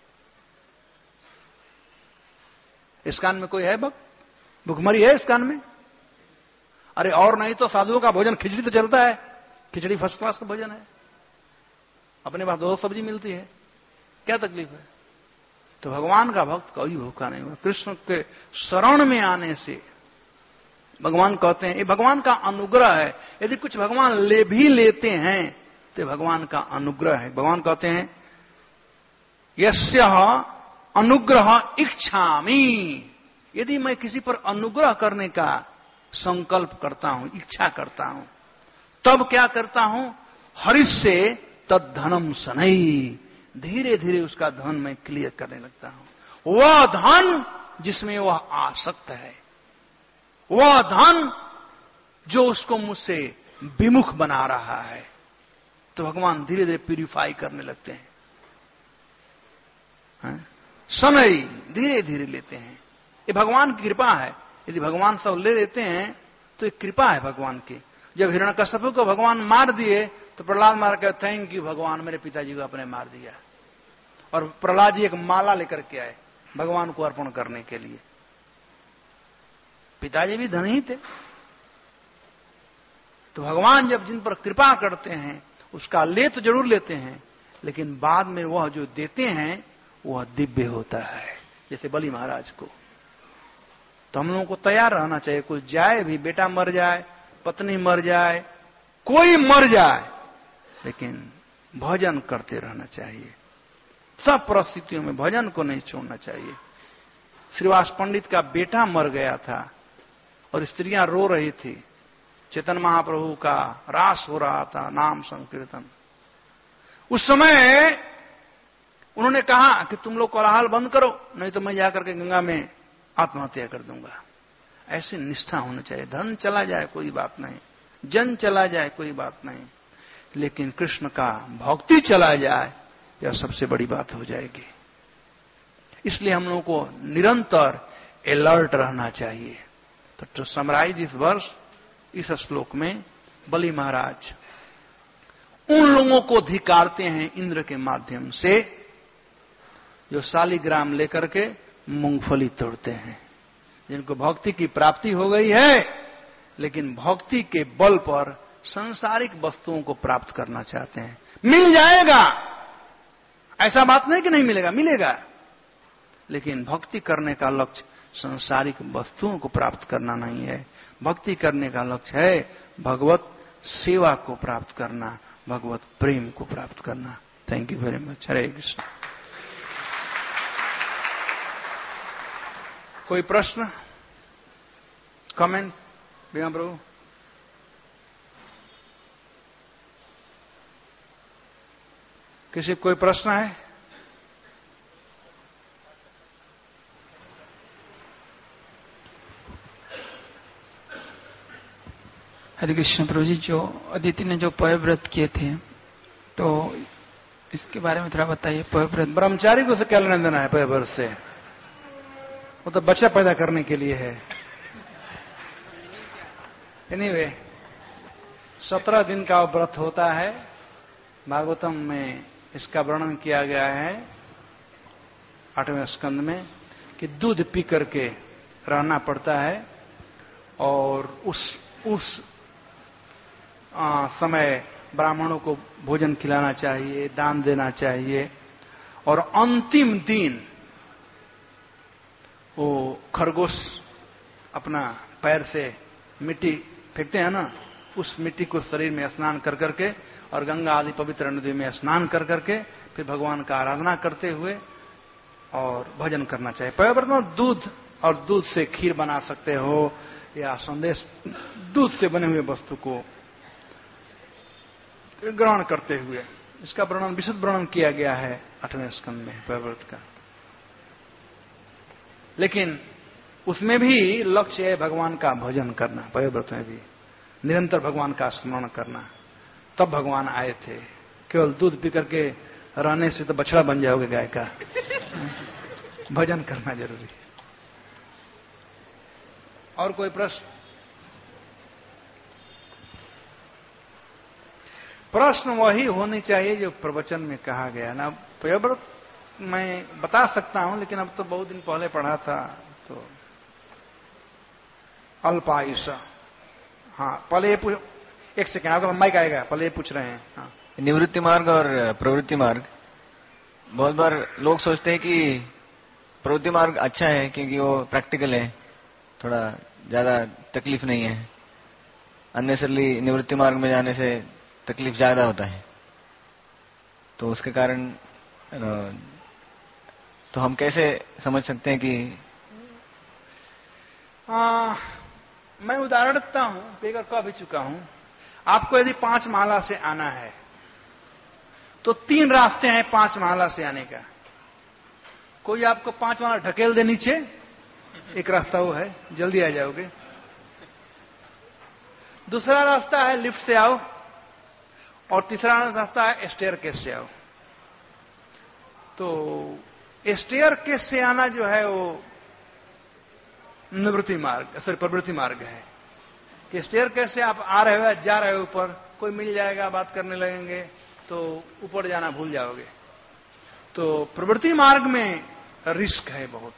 Speaker 1: इस कान में? कोई है भक्त भूखमरी है इस कान में? अरे और नहीं तो साधुओं का भोजन खिचड़ी तो चलता है, खिचड़ी फर्स्ट क्लास का भोजन है, अपने पास दो सब्जी मिलती है, क्या तकलीफ है? तो भगवान का भक्त कोई भूखा नहीं हुआ। कृष्ण के शरण में आने से भगवान कहते हैं, ये भगवान का अनुग्रह है। यदि कुछ भगवान ले भी लेते हैं तो भगवान का अनुग्रह है। भगवान कहते हैं यस्य अनुग्रह इच्छामि, यदि मैं किसी पर अनुग्रह करने का संकल्प करता हूं, इच्छा करता हूं, तब क्या करता हूं? हरिष्ये तद धनम शनैः, धीरे धीरे उसका धन मैं क्लियर करने लगता हूं। वह धन जिसमें वह आसक्त है, वह धन जो उसको मुझसे विमुख बना रहा है, तो भगवान धीरे धीरे प्यूरिफाई करने लगते हैं। शनैः, धीरे धीरे लेते हैं। ये भगवान की कृपा है। यदि भगवान सब ले लेते हैं तो एक कृपा है भगवान की। जब हिरण्यकश्यप को भगवान मार दिए तो प्रहलाद मार के थैंक यू भगवान, मेरे पिताजी को आपने मार दिया। और प्रहलाद जी एक माला लेकर के आए भगवान को अर्पण करने के लिए। पिताजी भी धनी थे। तो भगवान जब जिन पर कृपा करते हैं उसका ले तो जरूर लेते हैं, लेकिन बाद में वह जो देते हैं वह दिव्य होता है, जैसे बलि महाराज को। तो हम लोगों को तैयार रहना चाहिए। कोई जाए भी, बेटा मर जाए, पत्नी मर जाए, कोई मर जाए, लेकिन भजन करते रहना चाहिए। सब परिस्थितियों में भजन को नहीं छोड़ना चाहिए। श्रीवास पंडित का बेटा मर गया था और स्त्रियां रो रही थी। चेतन महाप्रभु का रास हो रहा था, नाम संकीर्तन। उस समय उन्होंने कहा कि तुम लोग कोलाहल बंद करो, नहीं तो मैं जाकर के गंगा में आत्महत्या कर दूंगा। ऐसी निष्ठा होनी चाहिए। धन चला जाए कोई बात नहीं, जन चला जाए कोई बात नहीं, लेकिन कृष्ण का भक्ति चला जाए यह सबसे बड़ी बात हो जाएगी। इसलिए हम लोगों को निरंतर अलर्ट रहना चाहिए। तो टू समराइज दिस वर्स, इस श्लोक में बलि महाराज उन लोगों को धिकारते हैं इंद्र के माध्यम से जो शालिग्राम लेकर के मूंगफली तोड़ते हैं, जिनको भक्ति की प्राप्ति हो गई है, लेकिन भक्ति के बल पर सांसारिक वस्तुओं को प्राप्त करना चाहते हैं। मिल जाएगा, ऐसा बात नहीं कि नहीं मिलेगा, मिलेगा, लेकिन भक्ति करने का लक्ष्य सांसारिक वस्तुओं को प्राप्त करना नहीं है। भक्ति करने का लक्ष्य है भगवत सेवा को प्राप्त करना, भगवत प्रेम को प्राप्त करना। Thank you very much. Hare Krishna. कोई प्रश्न, कमेंट? भीमा प्रभु, किसी कोई प्रश्न है?
Speaker 2: हरे कृष्ण प्रभु जी, जो अदिति ने जो पय व्रत किए थे तो इसके बारे में थोड़ा बताइए। पय व्रत
Speaker 1: ब्रह्मचारी को से क्या लेना देना है पय व्रत से? वो तो बच्चा पैदा करने के लिए है। एनीवे, सत्रह दिन का व्रत होता है। भागवतम में इसका वर्णन किया गया है आठवें स्कंद में कि दूध पी करके रहना पड़ता है और उस उस आ, समय ब्राह्मणों को भोजन खिलाना चाहिए, दान देना चाहिए। और अंतिम दिन वो खरगोश अपना पैर से मिट्टी फेंकते हैं ना, उस मिट्टी को शरीर में स्नान कर करके और गंगा आदि पवित्र नदी में स्नान कर करके फिर भगवान का आराधना करते हुए और भजन करना चाहिए। पयव्रत में दूध और दूध से खीर बना सकते हो या संदेश, दूध से बने हुए वस्तु को ग्रहण करते हुए, इसका वर्णन, विशुद्ध वर्णन किया गया है आठवें स्कंद में पयव्रत का। लेकिन उसमें भी लक्ष्य है भगवान का भजन करना। पयव्रत में भी निरंतर भगवान का स्मरण करना। तब भगवान आए थे। केवल दूध पी करके रहने से तो बछड़ा बन जाओगे गाय का। भजन करना जरूरी है। और कोई प्रश्न? प्रश्न वही होनी चाहिए जो प्रवचन में कहा गया ना। पयव्रत मैं बता सकता हूं, लेकिन अब तो बहुत दिन पहले पढ़ा था तो। अल्पायुषा, हाँ पहले ये पूछ, एक सेकेंड आपका माइक आएगा, पहले ये पूछ रहे हैं। हाँ।
Speaker 3: निवृत्ति मार्ग और प्रवृत्ति मार्ग, बहुत बार लोग सोचते हैं कि प्रवृत्ति मार्ग अच्छा है क्योंकि वो प्रैक्टिकल है, थोड़ा ज्यादा तकलीफ नहीं है। अननेसरली निवृत्ति मार्ग में जाने से तकलीफ ज्यादा होता है, तो उसके कारण तो हम कैसे समझ सकते हैं कि
Speaker 1: आ, मैं उदाहरण देता हूं, पेगर कह भी चुका हूं। आपको यदि पांच माला से आना है तो तीन रास्ते हैं पांच माला से आने का। कोई आपको पांच माला ढकेल दे नीचे, एक रास्ता वो है, जल्दी आ जाओगे। दूसरा रास्ता है लिफ्ट से आओ, और तीसरा रास्ता है स्टेयर केस से आओ। तो स्टेयर केस से आना जो है वो निवृत्ति मार्ग, सॉरी प्रवृत्ति मार्ग है। कि स्टेयर केस से आप आ रहे हो, जा रहे हो ऊपर, कोई मिल जाएगा, बात करने लगेंगे तो ऊपर जाना भूल जाओगे। तो प्रवृत्ति मार्ग में रिस्क है बहुत,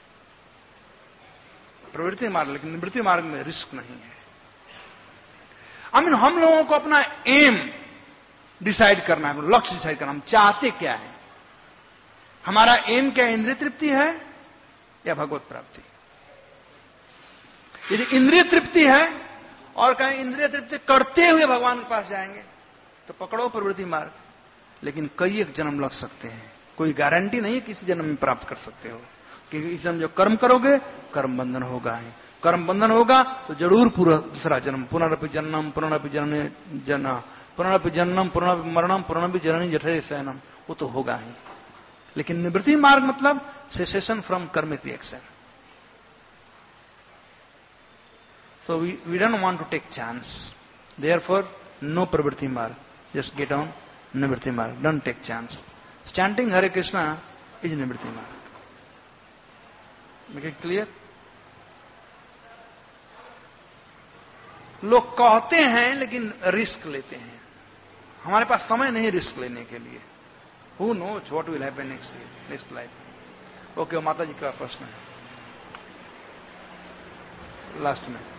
Speaker 1: प्रवृत्ति मार्ग, लेकिन निवृत्ति मार्ग में रिस्क नहीं है। आई मीन हम लोगों को अपना एम डिसाइड करना है, लक्ष्य डिसाइड करना, हम चाहते क्या है। हमारा एम क्या, इंद्रिय तृप्ति है या भगवत प्राप्ति। यदि इंद्रिय तृप्ति है और कहीं इंद्रिय तृप्ति करते हुए भगवान के पास जाएंगे तो पकड़ो प्रवृत्ति मार्ग। लेकिन कई एक जन्म लग सकते हैं, कोई गारंटी नहीं किसी जन्म में प्राप्त कर सकते हो, क्योंकि इस जन्म जो कर्म करोगे कर्म बंधन होगा ही। कर्म बंधन होगा तो जरूर पूरा दूसरा जन्म, पुनरपि जन्म पुनरपि जनने जना पुनरपि जन्म पुनरपि मरणम पुनरपि जननी जठरे शयनम, वो तो होगा ही। लेकिन निवृत्ति मार्ग मतलब cessation from karmic action. So we, we don't want to take chance. Therefore, no pravritti marg. Just get on nivritti marg. Don't take chance. Chanting Hare Krishna is nivritti marg. Make it clear? लोग कहते हैं लेकिन risk लेते हैं। हमारे पास समय नहीं risk लेने के लिए। Who knows what will happen next year, next life? Okay, माता जी का प्रश्न है लास्ट में।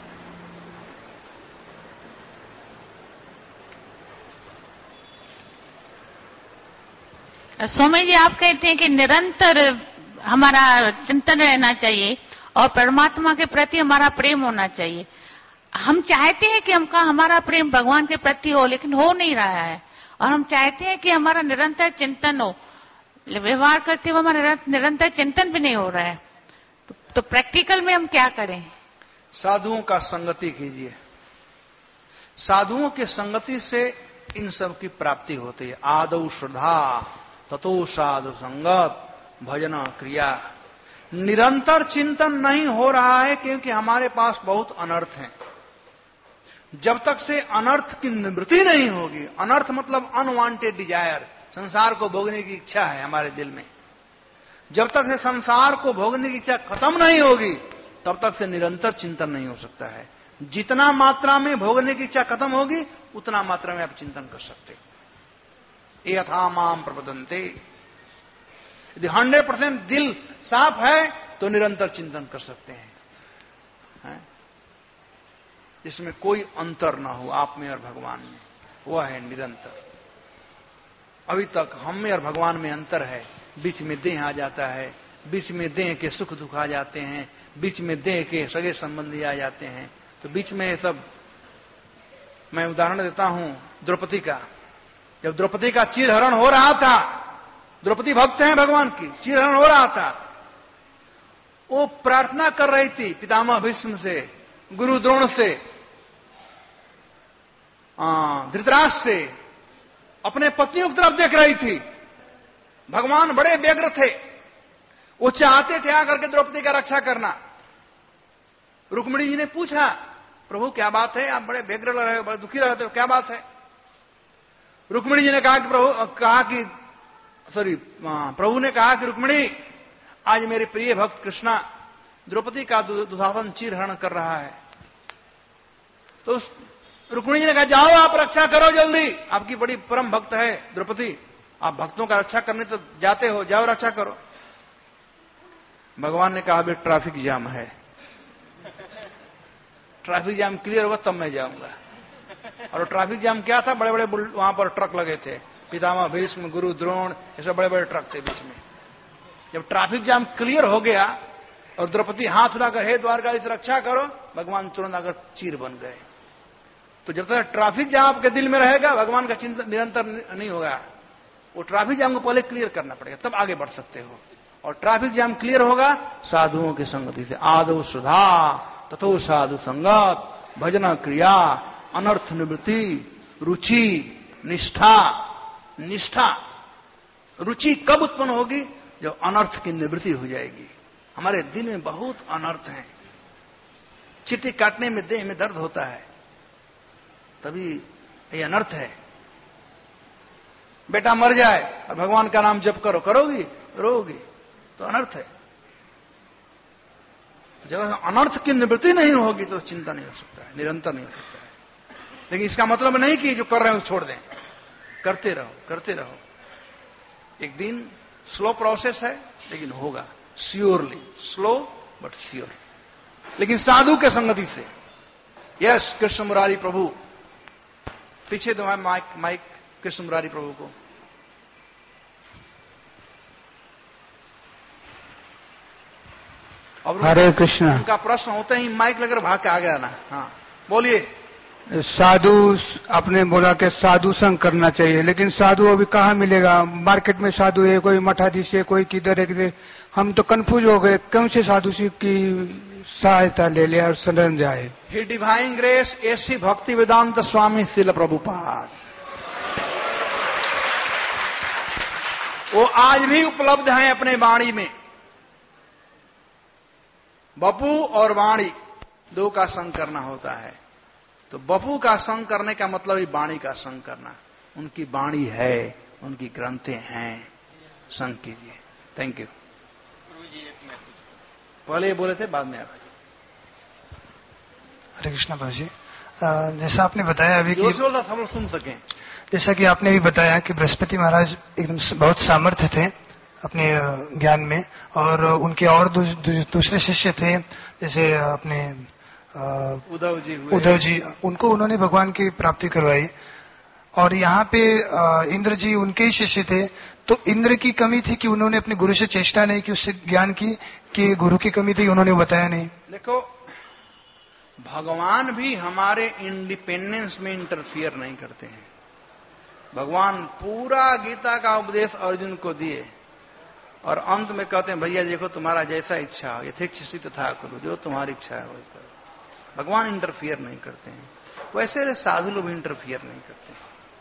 Speaker 4: स्वामी जी, आप कहते हैं कि निरंतर हमारा चिंतन रहना चाहिए और परमात्मा के प्रति हमारा प्रेम होना चाहिए। हम चाहते हैं कि हमका हमारा प्रेम भगवान के प्रति हो, लेकिन हो नहीं रहा है। और हम चाहते हैं कि हमारा निरंतर चिंतन हो, व्यवहार करते हुए हमारा निरंतर चिंतन भी नहीं हो रहा है। तो, तो प्रैक्टिकल में हम क्या करें?
Speaker 1: साधुओं का संगति कीजिए। साधुओं के संगति से इन सब की प्राप्ति होती है। आदौ श्रद्धा ततो साधु संगत भजन क्रिया। निरंतर चिंतन नहीं हो रहा है क्योंकि हमारे पास बहुत अनर्थ है। जब तक से अनर्थ की निवृत्ति नहीं होगी, अनर्थ मतलब अनवांटेड डिजायर, संसार को भोगने की इच्छा है हमारे दिल में, जब तक से संसार को भोगने की इच्छा खत्म नहीं होगी तब तक से निरंतर चिंतन नहीं हो सकता है। जितना मात्रा में भोगने की इच्छा खत्म होगी उतना मात्रा में आप चिंतन कर सकते हो। यथा माम प्रपदन्ते। यदि हंड्रेड परसेंट दिल साफ है तो निरंतर चिंतन कर सकते हैं, है? जिसमें कोई अंतर ना हो आप में और भगवान में, वह है निरंतर। अभी तक हम में और भगवान में अंतर है। बीच में देह आ जाता है, बीच में देह के सुख दुख आ जाते हैं, बीच में देह के सगे संबंधी आ जाते हैं। तो बीच में सब, मैं उदाहरण देता हूं द्रौपदी का। जब द्रौपदी का चीरहरण हो रहा था द्रौपदी भक्त हैं भगवान की, चीरहरण हो रहा था। वो प्रार्थना कर रही थी पितामह भीष्म से, गुरु द्रोण से, धृतराष्ट्र से, अपने पत्नियों की तरफ देख रही थी। भगवान बड़े व्यग्र थे, वो चाहते थे आकर के द्रौपदी का रक्षा करना। रुक्मिणी जी ने पूछा, प्रभु क्या बात है, आप बड़े व्यग्र लग रहे हो, बड़े दुखी रहते हो, क्या बात है? रुक्मिणी जी ने कहा कि प्रभु कहा कि सॉरी प्रभु ने कहा कि रुक्मिणी, आज मेरे प्रिय भक्त कृष्णा द्रौपदी का दुशासन चीरहरण कर रहा है। तो रुक्मिणी जी ने कहा, जाओ आप रक्षा करो जल्दी, आपकी बड़ी परम भक्त है द्रौपदी, आप भक्तों का रक्षा करने तो जाते हो, जाओ रक्षा करो। भगवान ने कहा, अभी ट्रैफिक जाम है, ट्रैफिक जाम क्लियर होगा तब मैं जाऊंगा। और ट्रैफिक जाम क्या था, बड़े बड़े वहां पर ट्रक लगे थे, पितामह भीष्म, गुरु द्रोण, ये सब बड़े बड़े ट्रक थे बीच में। जब ट्रैफिक जाम क्लियर हो गया और द्रौपदी हाथ उठाकर, हे द्वारका इस रक्षा करो, भगवान तुरंत आकर चीर बन गए। तो जब तक ट्रैफिक जाम आपके दिल में रहेगा, भगवान का चिंतन निरंतर नहीं होगा। वो ट्रैफिक जाम को पहले क्लियर करना पड़ेगा, तब आगे बढ़ सकते हो। और ट्रैफिक जाम क्लियर होगा साधुओं की संगति से। आदो सुधा तथो साधु संगत, भजना क्रिया, अनर्थ निवृत्ति, रुचि, निष्ठा। निष्ठा, रुचि कब उत्पन्न होगी? जब अनर्थ की निवृत्ति हो जाएगी। हमारे दिल में बहुत अनर्थ है, चींटी काटने में देह में दर्द होता है, तभी ये अनर्थ है। बेटा मर जाए और भगवान का नाम जप करो, करोगी? रोगी, तो अनर्थ है। जब अनर्थ की निवृत्ति नहीं होगी तो चिंता नहीं हो सकता है, निरंतर नहीं हो सकता है। लेकिन इसका मतलब नहीं कि जो कर रहे हो छोड़ दें, करते रहो, करते रहो। एक दिन स्लो प्रोसेस है लेकिन होगा, श्योरली, स्लो बट श्योर। लेकिन साधु के संगति से। यस, कृष्ण मुरारी प्रभु, पीछे दो है माइक, माइक कृष्ण मुरारी प्रभु को।
Speaker 5: हरे कृष्ण।
Speaker 1: उनका प्रश्न होते ही माइक लेकर भाग के आ गया ना। हाँ बोलिए।
Speaker 5: साधु, आपने बोला कि साधु संग करना चाहिए, लेकिन साधु अभी कहाँ मिलेगा? मार्केट में साधु है, कोई मठाधीश है, कोई किधर है किधर। हम तो कंफ्यूज हो गए, कौन से साधु की सहायता ले ले और शरण जाए।
Speaker 1: ही डिवाइन ग्रेस एसी भक्ति वेदांत स्वामी श्रील प्रभुपाद, वो आज भी उपलब्ध हैं अपने वाणी में। बपू और वाणी दो का संग करना होता है। तो बपू का संग करने का मतलब ही वाणी का संग करना। उनकी वाणी है, उनकी ग्रंथें हैं, संग कीजिए। Thank you. पहले ये बोले थे, बाद में आप।
Speaker 6: हरे कृष्णा प्रभु जी, जैसा आपने बताया अभी कि
Speaker 1: हम लोग सुन सकें,
Speaker 6: जैसा कि आपने भी बताया कि बृहस्पति महाराज एकदम बहुत सामर्थ्य थे अपने ज्ञान में, और उनके और दू, दू, दूसरे शिष्य थे, जैसे अपने
Speaker 1: उद्धव जी हुए।
Speaker 6: उद्धव जी, उनको उन्होंने भगवान की प्राप्ति करवाई। और यहाँ पे इंद्र जी उनके ही शिष्य थे। तो इंद्र की कमी थी कि उन्होंने अपने गुरु से चेष्टा नहीं की उससे ज्ञान की, कि गुरु की कमी थी उन्होंने बताया नहीं।
Speaker 1: देखो, भगवान भी हमारे इंडिपेंडेंस में इंटरफियर नहीं करते हैं। भगवान पूरा गीता का उपदेश अर्जुन को दिए और अंत में कहते हैं, भैया देखो तुम्हारा जैसा इच्छा हो, यथेच्छसी तथा करो, जो तुम्हारी इच्छा है वही करो। भगवान इंटरफियर नहीं करते हैं, वैसे साधु लोग इंटरफियर नहीं करते।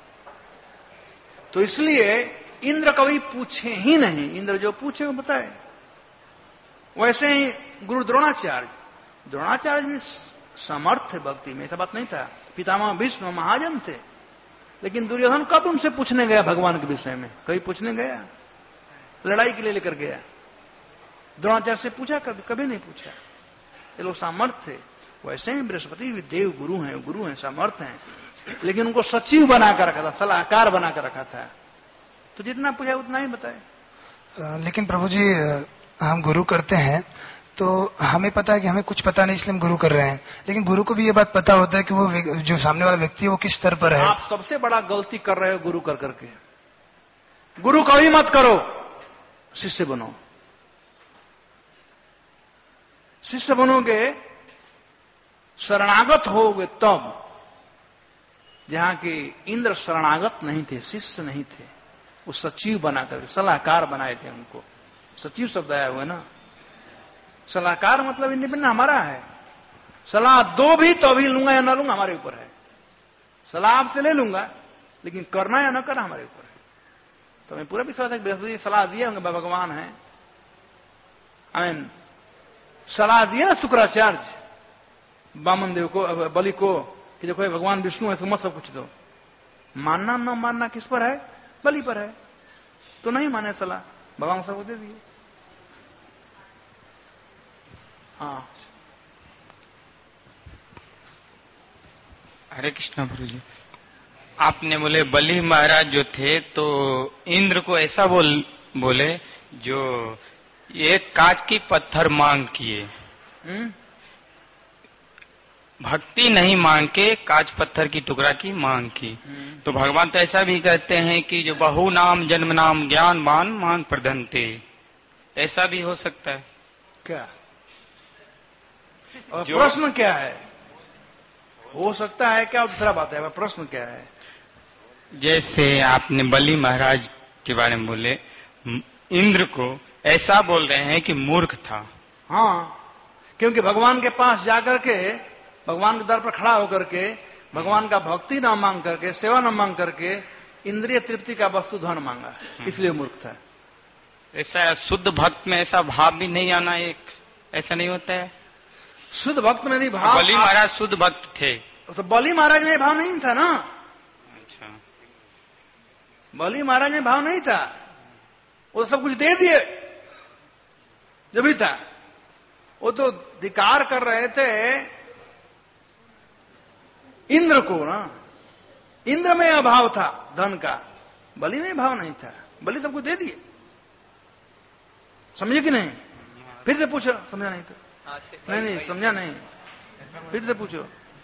Speaker 1: तो इसलिए इंद्र कभी पूछे ही नहीं, इंद्र जो पूछे वो बताए। वैसे ही गुरु द्रोणाचार्य, द्रोणाचार्य भी समर्थ थे भक्ति में, ऐसा बात नहीं था। पितामह भीष्म महाजन थे, लेकिन दुर्योधन कब उनसे पूछने गया भगवान के विषय में? कभी पूछने गया? लड़ाई के लिए लेकर गया। द्रोणाचार्य से पूछा? कभी कभी नहीं पूछा। ये लोग सामर्थ थे। वैसे ही बृहस्पति भी देव गुरु हैं, गुरु हैं, सामर्थ हैं, लेकिन उनको सचिव बनाकर रखा था, सलाहकार बनाकर रखा था। तो जितना पूछा उतना ही बताए।
Speaker 6: लेकिन प्रभु जी, हम गुरु करते हैं तो हमें पता है कि हमें कुछ पता नहीं, इसलिए हम गुरु कर रहे हैं। लेकिन गुरु को भी ये बात पता होता है कि वो जो सामने वाला व्यक्ति है वो किस स्तर पर है।
Speaker 1: आप सबसे बड़ा गलती कर रहे हो गुरु कर करके। गुरु कभी मत करो, शिष्य बनो। शिष्य बनोगे, शरणागत होगे तब। जहां कि इंद्र शरणागत नहीं थे, शिष्य नहीं थे, वो सचिव बना करके सलाहकार बनाए थे उनको। सचिव शब्द आया हुआ है ना, सलाहकार मतलब इंडिपेंडेंट हमारा है। सलाह दो भी तो भी लूंगा या ना लूंगा हमारे ऊपर है। सलाह आपसे ले लूंगा लेकिन करना या ना करना हमारे ऊपर है। तो हमें पूरा विश्वास है कि बृहस्पति सलाह दिए होंगे, भगवान है। आई मीन सलाह दिए ना शुक्राचार्य वामन देव को, बलि को, कि देखो भगवान विष्णु है तो मत सब कुछ दो। मानना न मानना किस पर है? बलि पर है। तो नहीं माने सलाह, भगवान सबको दे दिए। हाँ,
Speaker 7: हरे कृष्णा प्रभु जी, आपने बोले बलि महाराज जो थे तो इंद्र को ऐसा बोल बोले जो ये कांच की पत्थर मांग किए, भक्ति नहीं मांग के कांच पत्थर की टुकड़ा की मांग की। तो भगवान तो ऐसा भी कहते हैं कि जो बहु नाम जन्म नाम ज्ञान मान मान प्रधनते, ऐसा भी हो सकता है
Speaker 1: क्या? और प्रश्न क्या है? हो सकता है क्या? दूसरा बात है, प्रश्न क्या है?
Speaker 7: जैसे आपने बलि महाराज के बारे में बोले, इंद्र को ऐसा बोल रहे हैं कि मूर्ख था।
Speaker 1: हाँ, क्योंकि भगवान के पास जाकर के, भगवान के दर पर खड़ा होकर के, भगवान का भक्ति न मांग करके, सेवा न मांग करके इंद्रिय तृप्ति का वस्तु धन मांगा, इसलिए मूर्ख था।
Speaker 7: ऐसा शुद्ध भक्त में ऐसा भाव भी नहीं आना, एक ऐसा नहीं होता है?
Speaker 1: शुद्ध भक्त में यदि भाव,
Speaker 7: बलि महाराज शुद्ध भक्त थे
Speaker 1: तो बलि महाराज में भाव नहीं था ना।
Speaker 7: अच्छा,
Speaker 1: बलि महाराज में भाव नहीं था, वो सब कुछ दे दिए जो भी था। वो तो धिकार कर रहे थे इंद्र को ना, इंद्र में अभाव था धन का, बलि में भाव नहीं था। बलि सब कुछ दे दिए, समझे कि नहीं? फिर से पूछो, समझा नहीं तो? नहीं नहीं समझा नहीं, फिर से पूछो।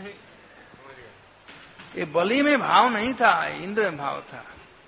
Speaker 1: ये बलि में भाव नहीं था, इंद्र में भाव था।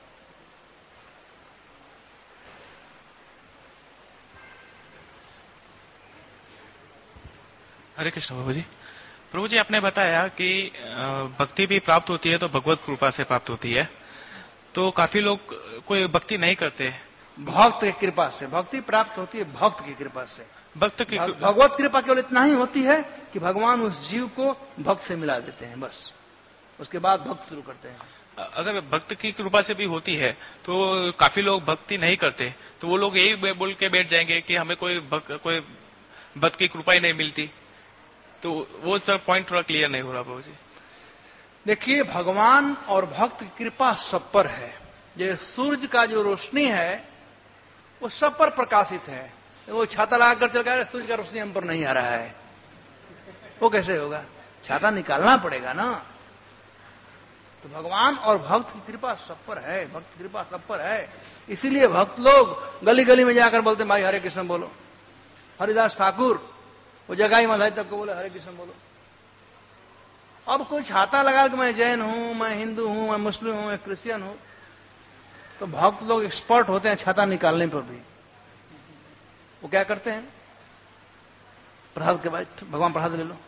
Speaker 8: हरे कृष्ण प्रभु जी। प्रभु जी, आपने बताया कि भक्ति भी प्राप्त होती है तो भगवत कृपा से प्राप्त होती है। तो काफी लोग कोई भक्ति नहीं करते।
Speaker 1: भक्त की कृपा से भक्ति प्राप्त होती है, भक्त की कृपा से।
Speaker 8: भक्त की
Speaker 1: भगवत कृपा केवल इतना ही होती है कि भगवान उस जीव को भक्त से मिला देते हैं, बस। उसके बाद भक्त शुरू करते हैं।
Speaker 8: अगर भक्त की कृपा से भी होती है तो काफी लोग भक्ति नहीं करते, तो वो लोग यही बोल के बैठ जाएंगे कि हमें कोई भक्त कोई भक्त की कृपा ही नहीं मिलती। तो वो तो पॉइंट थोड़ा क्लियर नहीं हो रहा प्रभु जी।
Speaker 1: देखिए, भगवान और भक्त की कृपा सब पर है। ये सूरज का जो रोशनी है वो सब पर प्रकाशित है। वो छाता लगाकर चल गया, सूरज का रोशनी हम पर नहीं आ रहा है, वो कैसे होगा? छाता निकालना पड़ेगा ना। तो भगवान और भक्त की कृपा सब पर है, भक्त की कृपा सब पर है। इसीलिए भक्त लोग गली गली में जाकर बोलते हैं, भाई हरे कृष्ण बोलो। हरिदास ठाकुर वो जगाई मधाई तब को बोले हरे कृष्ण बोलो। अब कोई छाता लगा कि मैं जैन हूं, मैं हिंदू हूं, मैं मुस्लिम हूं, मैं क्रिश्चियन हूं, तो भक्त लोग एक्सपर्ट होते हैं छाता निकालने पर भी। वो क्या करते हैं? प्रसाद के बाद भगवान प्रसाद ले लो।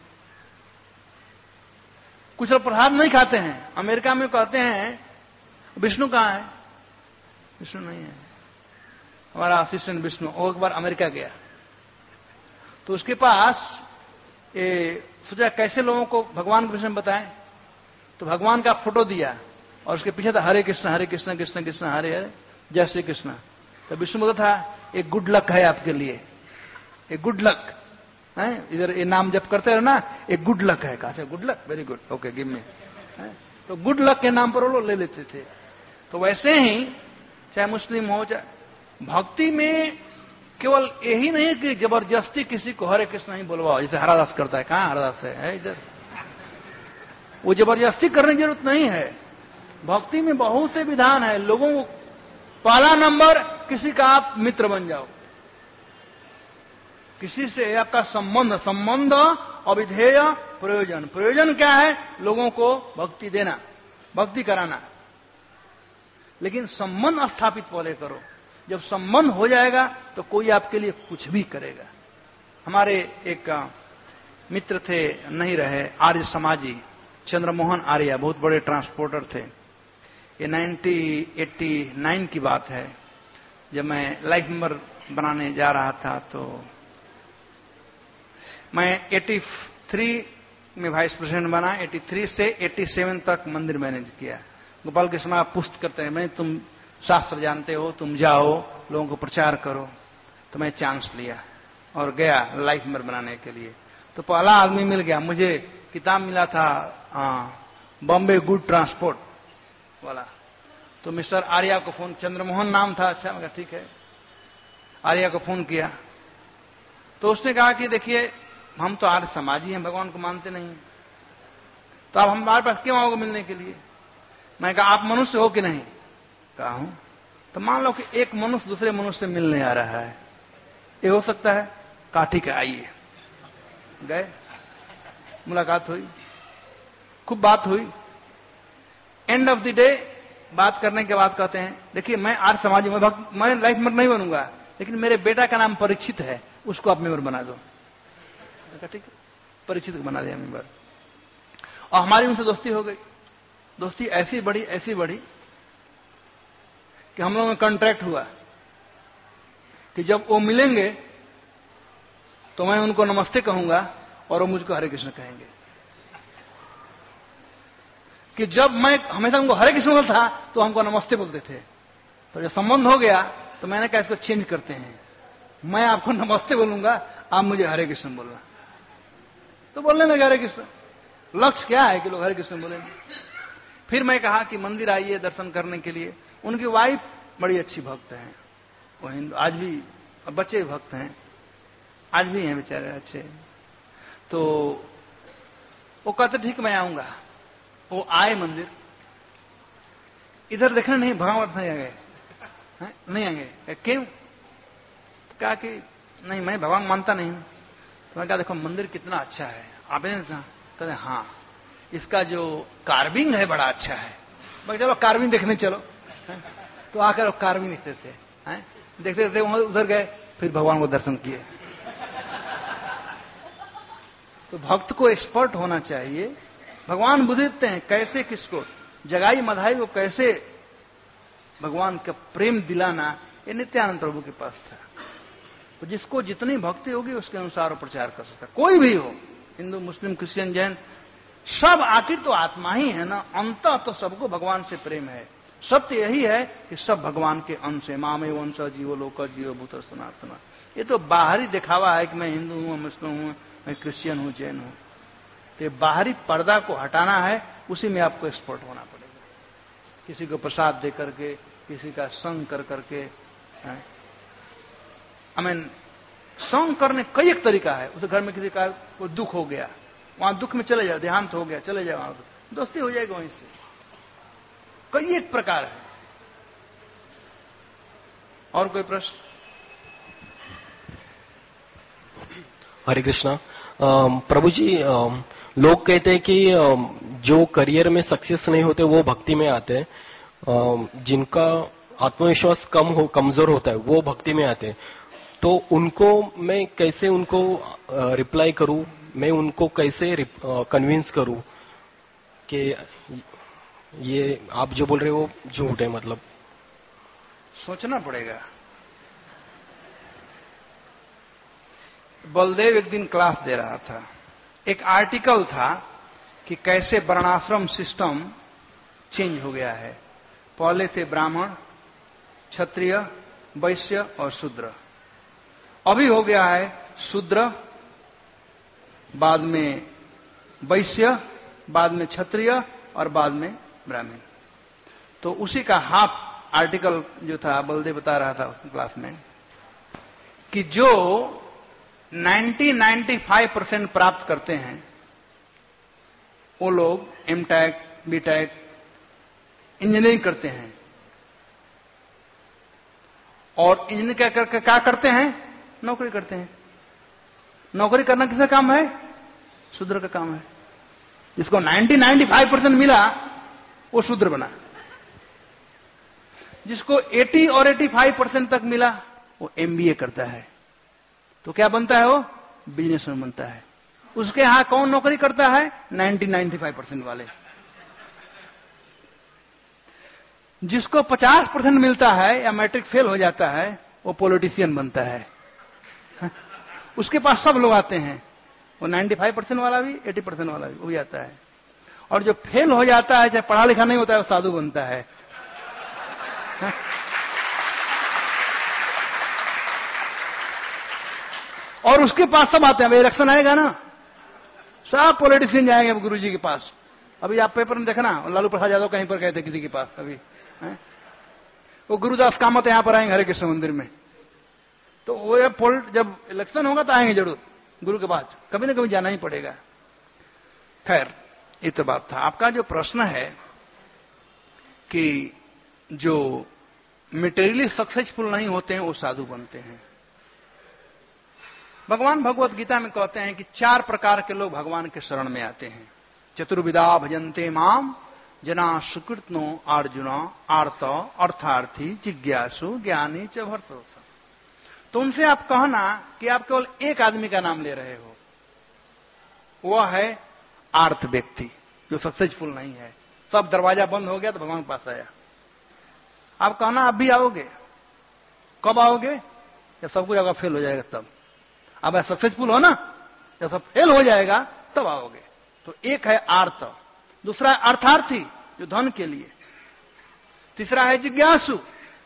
Speaker 1: कुछ लोग प्रसाद नहीं खाते हैं। अमेरिका में कहते हैं विष्णु कहां है? विष्णु नहीं है। हमारा असिस्टेंट विष्णु, वो एक बार अमेरिका गया तो उसके पास ये सोचा कैसे लोगों को भगवान के विषय में बताएं, तो भगवान का फोटो दिया और उसके पीछे था हरे कृष्ण हरे कृष्ण कृष्ण कृष्ण हरे हरे जय श्री कृष्ण। तो विष्णु बोलता था एक गुड लक है आपके लिए, एक गुड लक है, इधर ये नाम जप करते रहो ना, एक गुड लक है। कहा good luck, very good, okay give me. तो गुड लक के नाम पर वो लोग ले लेते थे। तो वैसे ही चाहे मुस्लिम हो चाहे भक्ति में केवल यही नहीं कि जबरदस्ती किसी को हरे कृष्ण ही बोलवाओ, जैसे हरादास करता है। कहां हरादास है, है इधर? वो जबरदस्ती करने की जरूरत नहीं है। भक्ति में बहुत से विधान है। लोगों को पहला नंबर, किसी का आप मित्र बन जाओ, किसी से आपका संबंध, संबंध अविधेय प्रयोजन। प्रयोजन क्या है? लोगों को भक्ति देना, भक्ति कराना। लेकिन संबंध स्थापित पहले करो। जब संबंध हो जाएगा तो कोई आपके लिए कुछ भी करेगा। हमारे एक मित्र थे, नहीं रहे, आर्य समाजी, चंद्रमोहन आर्य, बहुत बड़े ट्रांसपोर्टर थे। ये नाइन्टी एट्टी नाइन की बात है, जब मैं लाइफ मेंबर बनाने जा रहा था। तो मैं तिरासी में वाइस प्रेसिडेंट बना, तिरासी से सत्तासी तक मंदिर मैनेज किया। गोपाल कृष्ण आप पुस्त करते हैं, मैं तुम शास्त्र जानते हो, तुम जाओ लोगों को प्रचार करो। तो मैं चांस लिया और गया लाइफ मेंबर बनाने के लिए। तो पहला आदमी मिल गया, मुझे किताब मिला था बॉम्बे गुड ट्रांसपोर्ट वाला। तो मिस्टर आर्या को फोन, चंद्रमोहन नाम था। अच्छा, मैं कहा ठीक है। आर्या को फोन किया तो उसने कहा कि देखिए हम तो आर्य समाजी हैं, भगवान को मानते नहीं, तो आप हमारे पास क्यों आओगे मिलने के लिए? मैं कहा आप मनुष्य हो कि नहीं? कहा हूं। तो मान लो कि एक मनुष्य दूसरे मनुष्य से मिलने आ रहा है, ये हो सकता है? कहा ठीक है आइए। गए, मुलाकात हुई, खूब बात हुई। एंड ऑफ द डे बात करने के बाद कहते हैं देखिए मैं आर्य समाजी, मैं भक्त, मैं लाइफ मेंबर नहीं बनूंगा, लेकिन मेरे बेटा का नाम परीक्षित है, उसको आप मेंबर बना दो। ठीक है, परीक्षित को बना दिया मेंबर। और हमारी उनसे दोस्ती हो गई। दोस्ती ऐसी बड़ी ऐसी बड़ी कि हम लोगों में कॉन्ट्रैक्ट हुआ कि जब वो मिलेंगे तो मैं उनको नमस्ते कहूंगा और वो मुझको हरे कृष्ण कहेंगे। कि जब मैं हमेशा उनको हरे कृष्ण बोलता था तो हमको नमस्ते बोलते थे। तो जब संबंध हो गया तो मैंने कहा इसको चेंज करते हैं, मैं आपको नमस्ते बोलूंगा, आप मुझे हरे कृष्ण बोलना। तो बोलने लगे हरे कृष्ण। लक्ष्य क्या है कि लोग हरे कृष्ण बोलेंगे। फिर मैं कहा कि मंदिर आइए दर्शन करने के लिए। उनकी वाइफ बड़ी अच्छी भक्त हैं, वो हिंदू, आज भी बच्चे भक्त हैं, आज भी हैं बेचारे अच्छे। तो वो कहते ठीक मैं आऊंगा। वो आए मंदिर, इधर देखने नहीं, भगवान नहीं आएंगे, नहीं आएंगे। क्यों? तो कहा कि नहीं मैं भगवान मानता नहीं हूं। तो मैं कहा देखो मंदिर कितना अच्छा है, आपने देखा? कहते हाँ, इसका जो कार्विंग है बड़ा अच्छा है। मैं चलो कार्विंग देखने चलो। तो आकर कार्विंग देखते थे, हैं? देखते देखते वहां उधर गए, फिर भगवान को दर्शन किए। तो भक्त को एक्सपर्ट होना चाहिए। भगवान बुद्धि देते हैं कैसे किसको, जगाई मधाई को कैसे भगवान का प्रेम दिलाना, ये नित्यानंद प्रभु के पास था। तो जिसको जितनी भक्ति होगी उसके अनुसार वो प्रचार कर सकता है। कोई भी हो, हिंदू मुस्लिम क्रिश्चियन जैन, सब आखिर तो आत्मा ही है ना। अंततः तो सबको भगवान से प्रेम है। सत्य यही है कि सब भगवान के अंश है। मामे वंश जीवो लोक जीवो भूत सनातना। ये तो बाहरी दिखावा है कि मैं हिंदू हूं, मुस्लिम हूं, मैं क्रिश्चियन हूं, जैन हूं। तो बाहरी पर्दा को हटाना है, उसी में आपको एक्सपर्ट होना पड़ेगा। किसी को प्रसाद दे करके, किसी का संग कर करके। आई मीन संग करने कई एक तरीका है। उस घर में किसी का कोई दुख हो गया, वहां दुख में चले जाओ, देहांत हो गया, चले जाओ, वहां दोस्ती हो जाएगी वहीं से। कई एक प्रकार है। और कोई प्रश्न?
Speaker 9: हरे कृष्णा। प्रभु जी, लोग कहते हैं कि जो करियर में सक्सेस नहीं होते वो भक्ति में आते हैं, जिनका आत्मविश्वास कम हो कमजोर होता है वो भक्ति में आते हैं। तो उनको मैं कैसे उनको रिप्लाई करूं, मैं उनको कैसे कन्विंस करूं कि ये आप जो बोल रहे हो वो झूठ है? मतलब
Speaker 1: सोचना पड़ेगा। बलदेव एक दिन क्लास दे रहा था, एक आर्टिकल था कि कैसे वर्णाश्रम सिस्टम चेंज हो गया है। पहले थे ब्राह्मण, क्षत्रिय, वैश्य और शूद्र। अभी हो गया है शूद्र, बाद में वैश्य, बाद में क्षत्रिय और बाद में ब्राह्मण। तो उसी का हाफ आर्टिकल जो था बलदेव बता रहा था उस क्लास में कि जो नब्बे पचानवे परसेंट प्राप्त करते हैं वो लोग M tech, B tech, engineering करते हैं। और इंजीनियर क्या कर, क्या करते हैं? नौकरी करते हैं। नौकरी करना किसका काम है? शूद्र का काम है। जिसको नब्बे पचानवे परसेंट मिला वो शूद्र बना। जिसको अस्सी और पचासी परसेंट तक मिला वो एमबीए करता है। तो क्या बनता है? वो बिजनेसमैन बनता है। उसके यहां कौन नौकरी करता है? नब्बे पचानवे परसेंट वाले। जिसको पचास परसेंट मिलता है या मैट्रिक फेल हो जाता है वो पॉलिटिशियन बनता है। उसके पास सब लोग आते हैं, वो पचानवे परसेंट वाला भी, अस्सी परसेंट वाला भी, वो भी आता है। और जो फेल हो जाता है, चाहे पढ़ा लिखा नहीं होता है, वो साधु बनता है। और उसके पास सब आते हैं। अब इलेक्शन आएगा ना, सब पॉलिटिशियन जाएंगे गुरु जी के पास। अभी आप पेपर में देखना, लालू प्रसाद यादव कहीं पर गए थे किसी के पास अभी, है? वो गुरुदास कामत यहां पर आएंगे हरे कृष्ण मंदिर में। तो वो जब इलेक्शन होगा तो आएंगे जरूर गुरु के पास, कभी ना कभी जाना ही पड़ेगा। खैर, ये तो बात था। आपका जो प्रश्न है कि जो मेटेरियली सक्सेसफुल नहीं होते हैं वो साधु बनते हैं। भगवान भगवत गीता में कहते हैं कि चार प्रकार के लोग भगवान के शरण में आते हैं। चतुर्विधा भजन्ते माम जना सुकृतनो अर्जुन आर्त अर्थार्थी जिज्ञासु ज्ञानी च भर्त। तो उनसे आप कहना कि आप केवल एक आदमी का नाम ले रहे हो, वह है आर्थ व्यक्ति जो सक्सेसफुल नहीं है। सब दरवाजा बंद हो गया तो भगवान के पास आया। आप कहना आप भी आओगे। कब आओगे? जब सब कुछ अगर फेल हो जाएगा तब। अब आप सक्सेसफुल हो ना, जब सब फेल हो जाएगा तब आओगे। तो एक है आर्त, दूसरा है अर्थार्थी जो धन के लिए, तीसरा है जिज्ञासु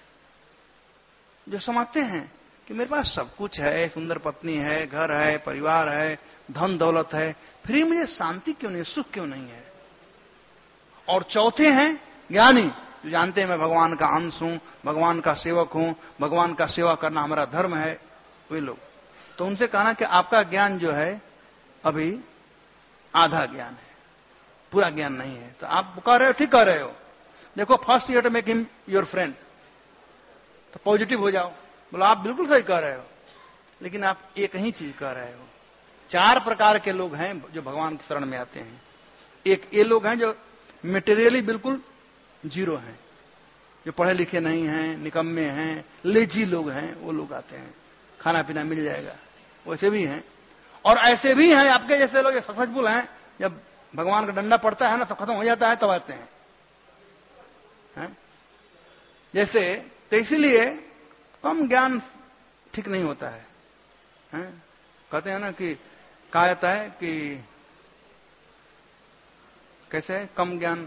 Speaker 1: जो समझते हैं कि मेरे पास सब कुछ है, सुंदर पत्नी है, घर है, परिवार है, धन दौलत है, फिर मुझे शांति क्यों नहीं, सुख क्यों नहीं है। और चौथे हैं ज्ञानी जो जानते हैं मैं भगवान का अंश हूं, भगवान का सेवक हूं, भगवान का सेवा करना हमारा धर्म है, वे लोग। तो उनसे कहना कि आपका ज्ञान जो है अभी आधा ज्ञान है, पूरा ज्ञान नहीं है। तो आप कह रहे हो, ठीक कह रहे हो। देखो, first year to make him your friend, तो पॉजिटिव हो जाओ। बोलो आप बिल्कुल सही कह रहे हो, लेकिन आप एक ही चीज कह रहे हो। चार प्रकार के लोग हैं जो भगवान की शरण में आते हैं। एक ये लोग हैं जो मेटेरियली बिल्कुल जीरो हैं, जो पढ़े लिखे नहीं हैं, निकम्मे हैं, लेजी लोग हैं, वो लोग आते हैं। खाना पीना मिल जाएगा, वैसे भी हैं। और ऐसे भी हैं आपके जैसे लोग सक्सेसफुल हैं, जब भगवान का डंडा पड़ता है ना, सब खत्म हो जाता है तब आते हैं, हैं? जैसे तो इसीलिए कम ज्ञान ठीक नहीं होता है, हैं? कहते हैं ना कि कहा जाता है कि कैसे है कम ज्ञान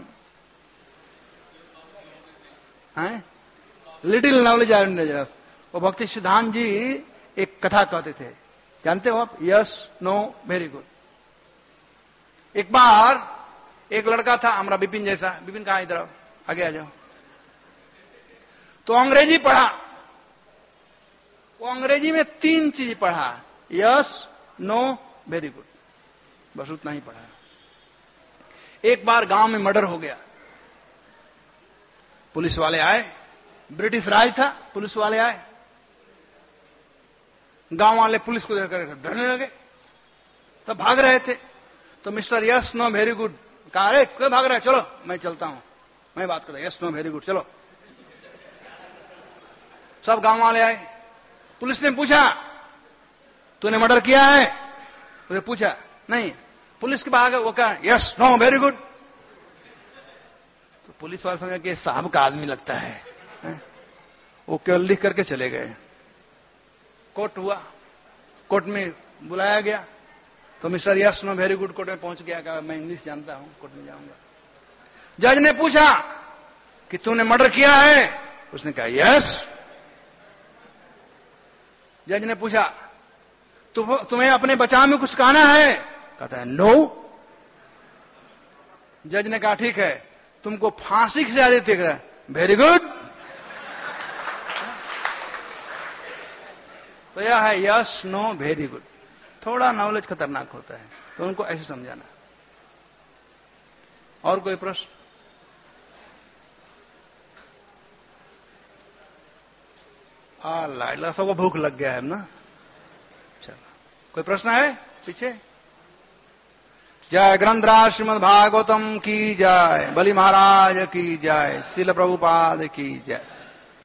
Speaker 1: है, लिटिल नॉलेज आर डेंजरस। वो भक्ति सिद्धांत जी एक कथा कहते थे, जानते हो आप? Yes no very good. एक बार एक लड़का था हमारा विपिन जैसा। विपिन कहां? इधर आगे आ जाओ। तो अंग्रेजी पढ़ा, वो अंग्रेजी में तीन चीज पढ़ा, यस नो वेरी गुड, बस उतना ही पढ़ा। एक बार गांव में मर्डर हो गया, पुलिस वाले आए, ब्रिटिश राज था, पुलिस वाले आए, गांव वाले पुलिस को देखकर डरने लगे, तब भाग रहे थे। तो mister yes no very good कहा, अरे क्यों भाग रहे, चलो मैं चलता हूं, मैं बात करता, यस नो वेरी गुड चलो। सब गांव वाले आए, पुलिस ने पूछा तूने मर्डर किया है? उसने पूछा नहीं। पुलिस के भाग वो कहा यस नो वेरी गुड। तो पुलिस वाले समझा कि साहब का आदमी लगता है, है? वो केवल लिख करके चले गए। कोर्ट हुआ, कोर्ट में बुलाया गया, तो mister yes no very good court में पहुंच गया, कहा मैं इंग्लिश जानता हूं, कोर्ट में जाऊंगा। जज ने पूछा कि तूने मर्डर किया है? उसने कहा यस। जज ने पूछा तु, तुम्हें अपने बचाव में कुछ कहना है? कहता है नो। जज ने कहा ठीक है, तुमको फांसी की सजा देते हैं। Very good. तो यह है यस नो वेरी गुड। थोड़ा नॉलेज खतरनाक होता है, तो उनको ऐसे समझाना। और कोई प्रश्न? आ लाइला सबको भूख लग गया है ना। चलो, कोई प्रश्न है पीछे? जय ग्रंथराज श्रीमद् भागवतम की जय, बलि महाराज की जय, श्रील प्रभुपाद की जय।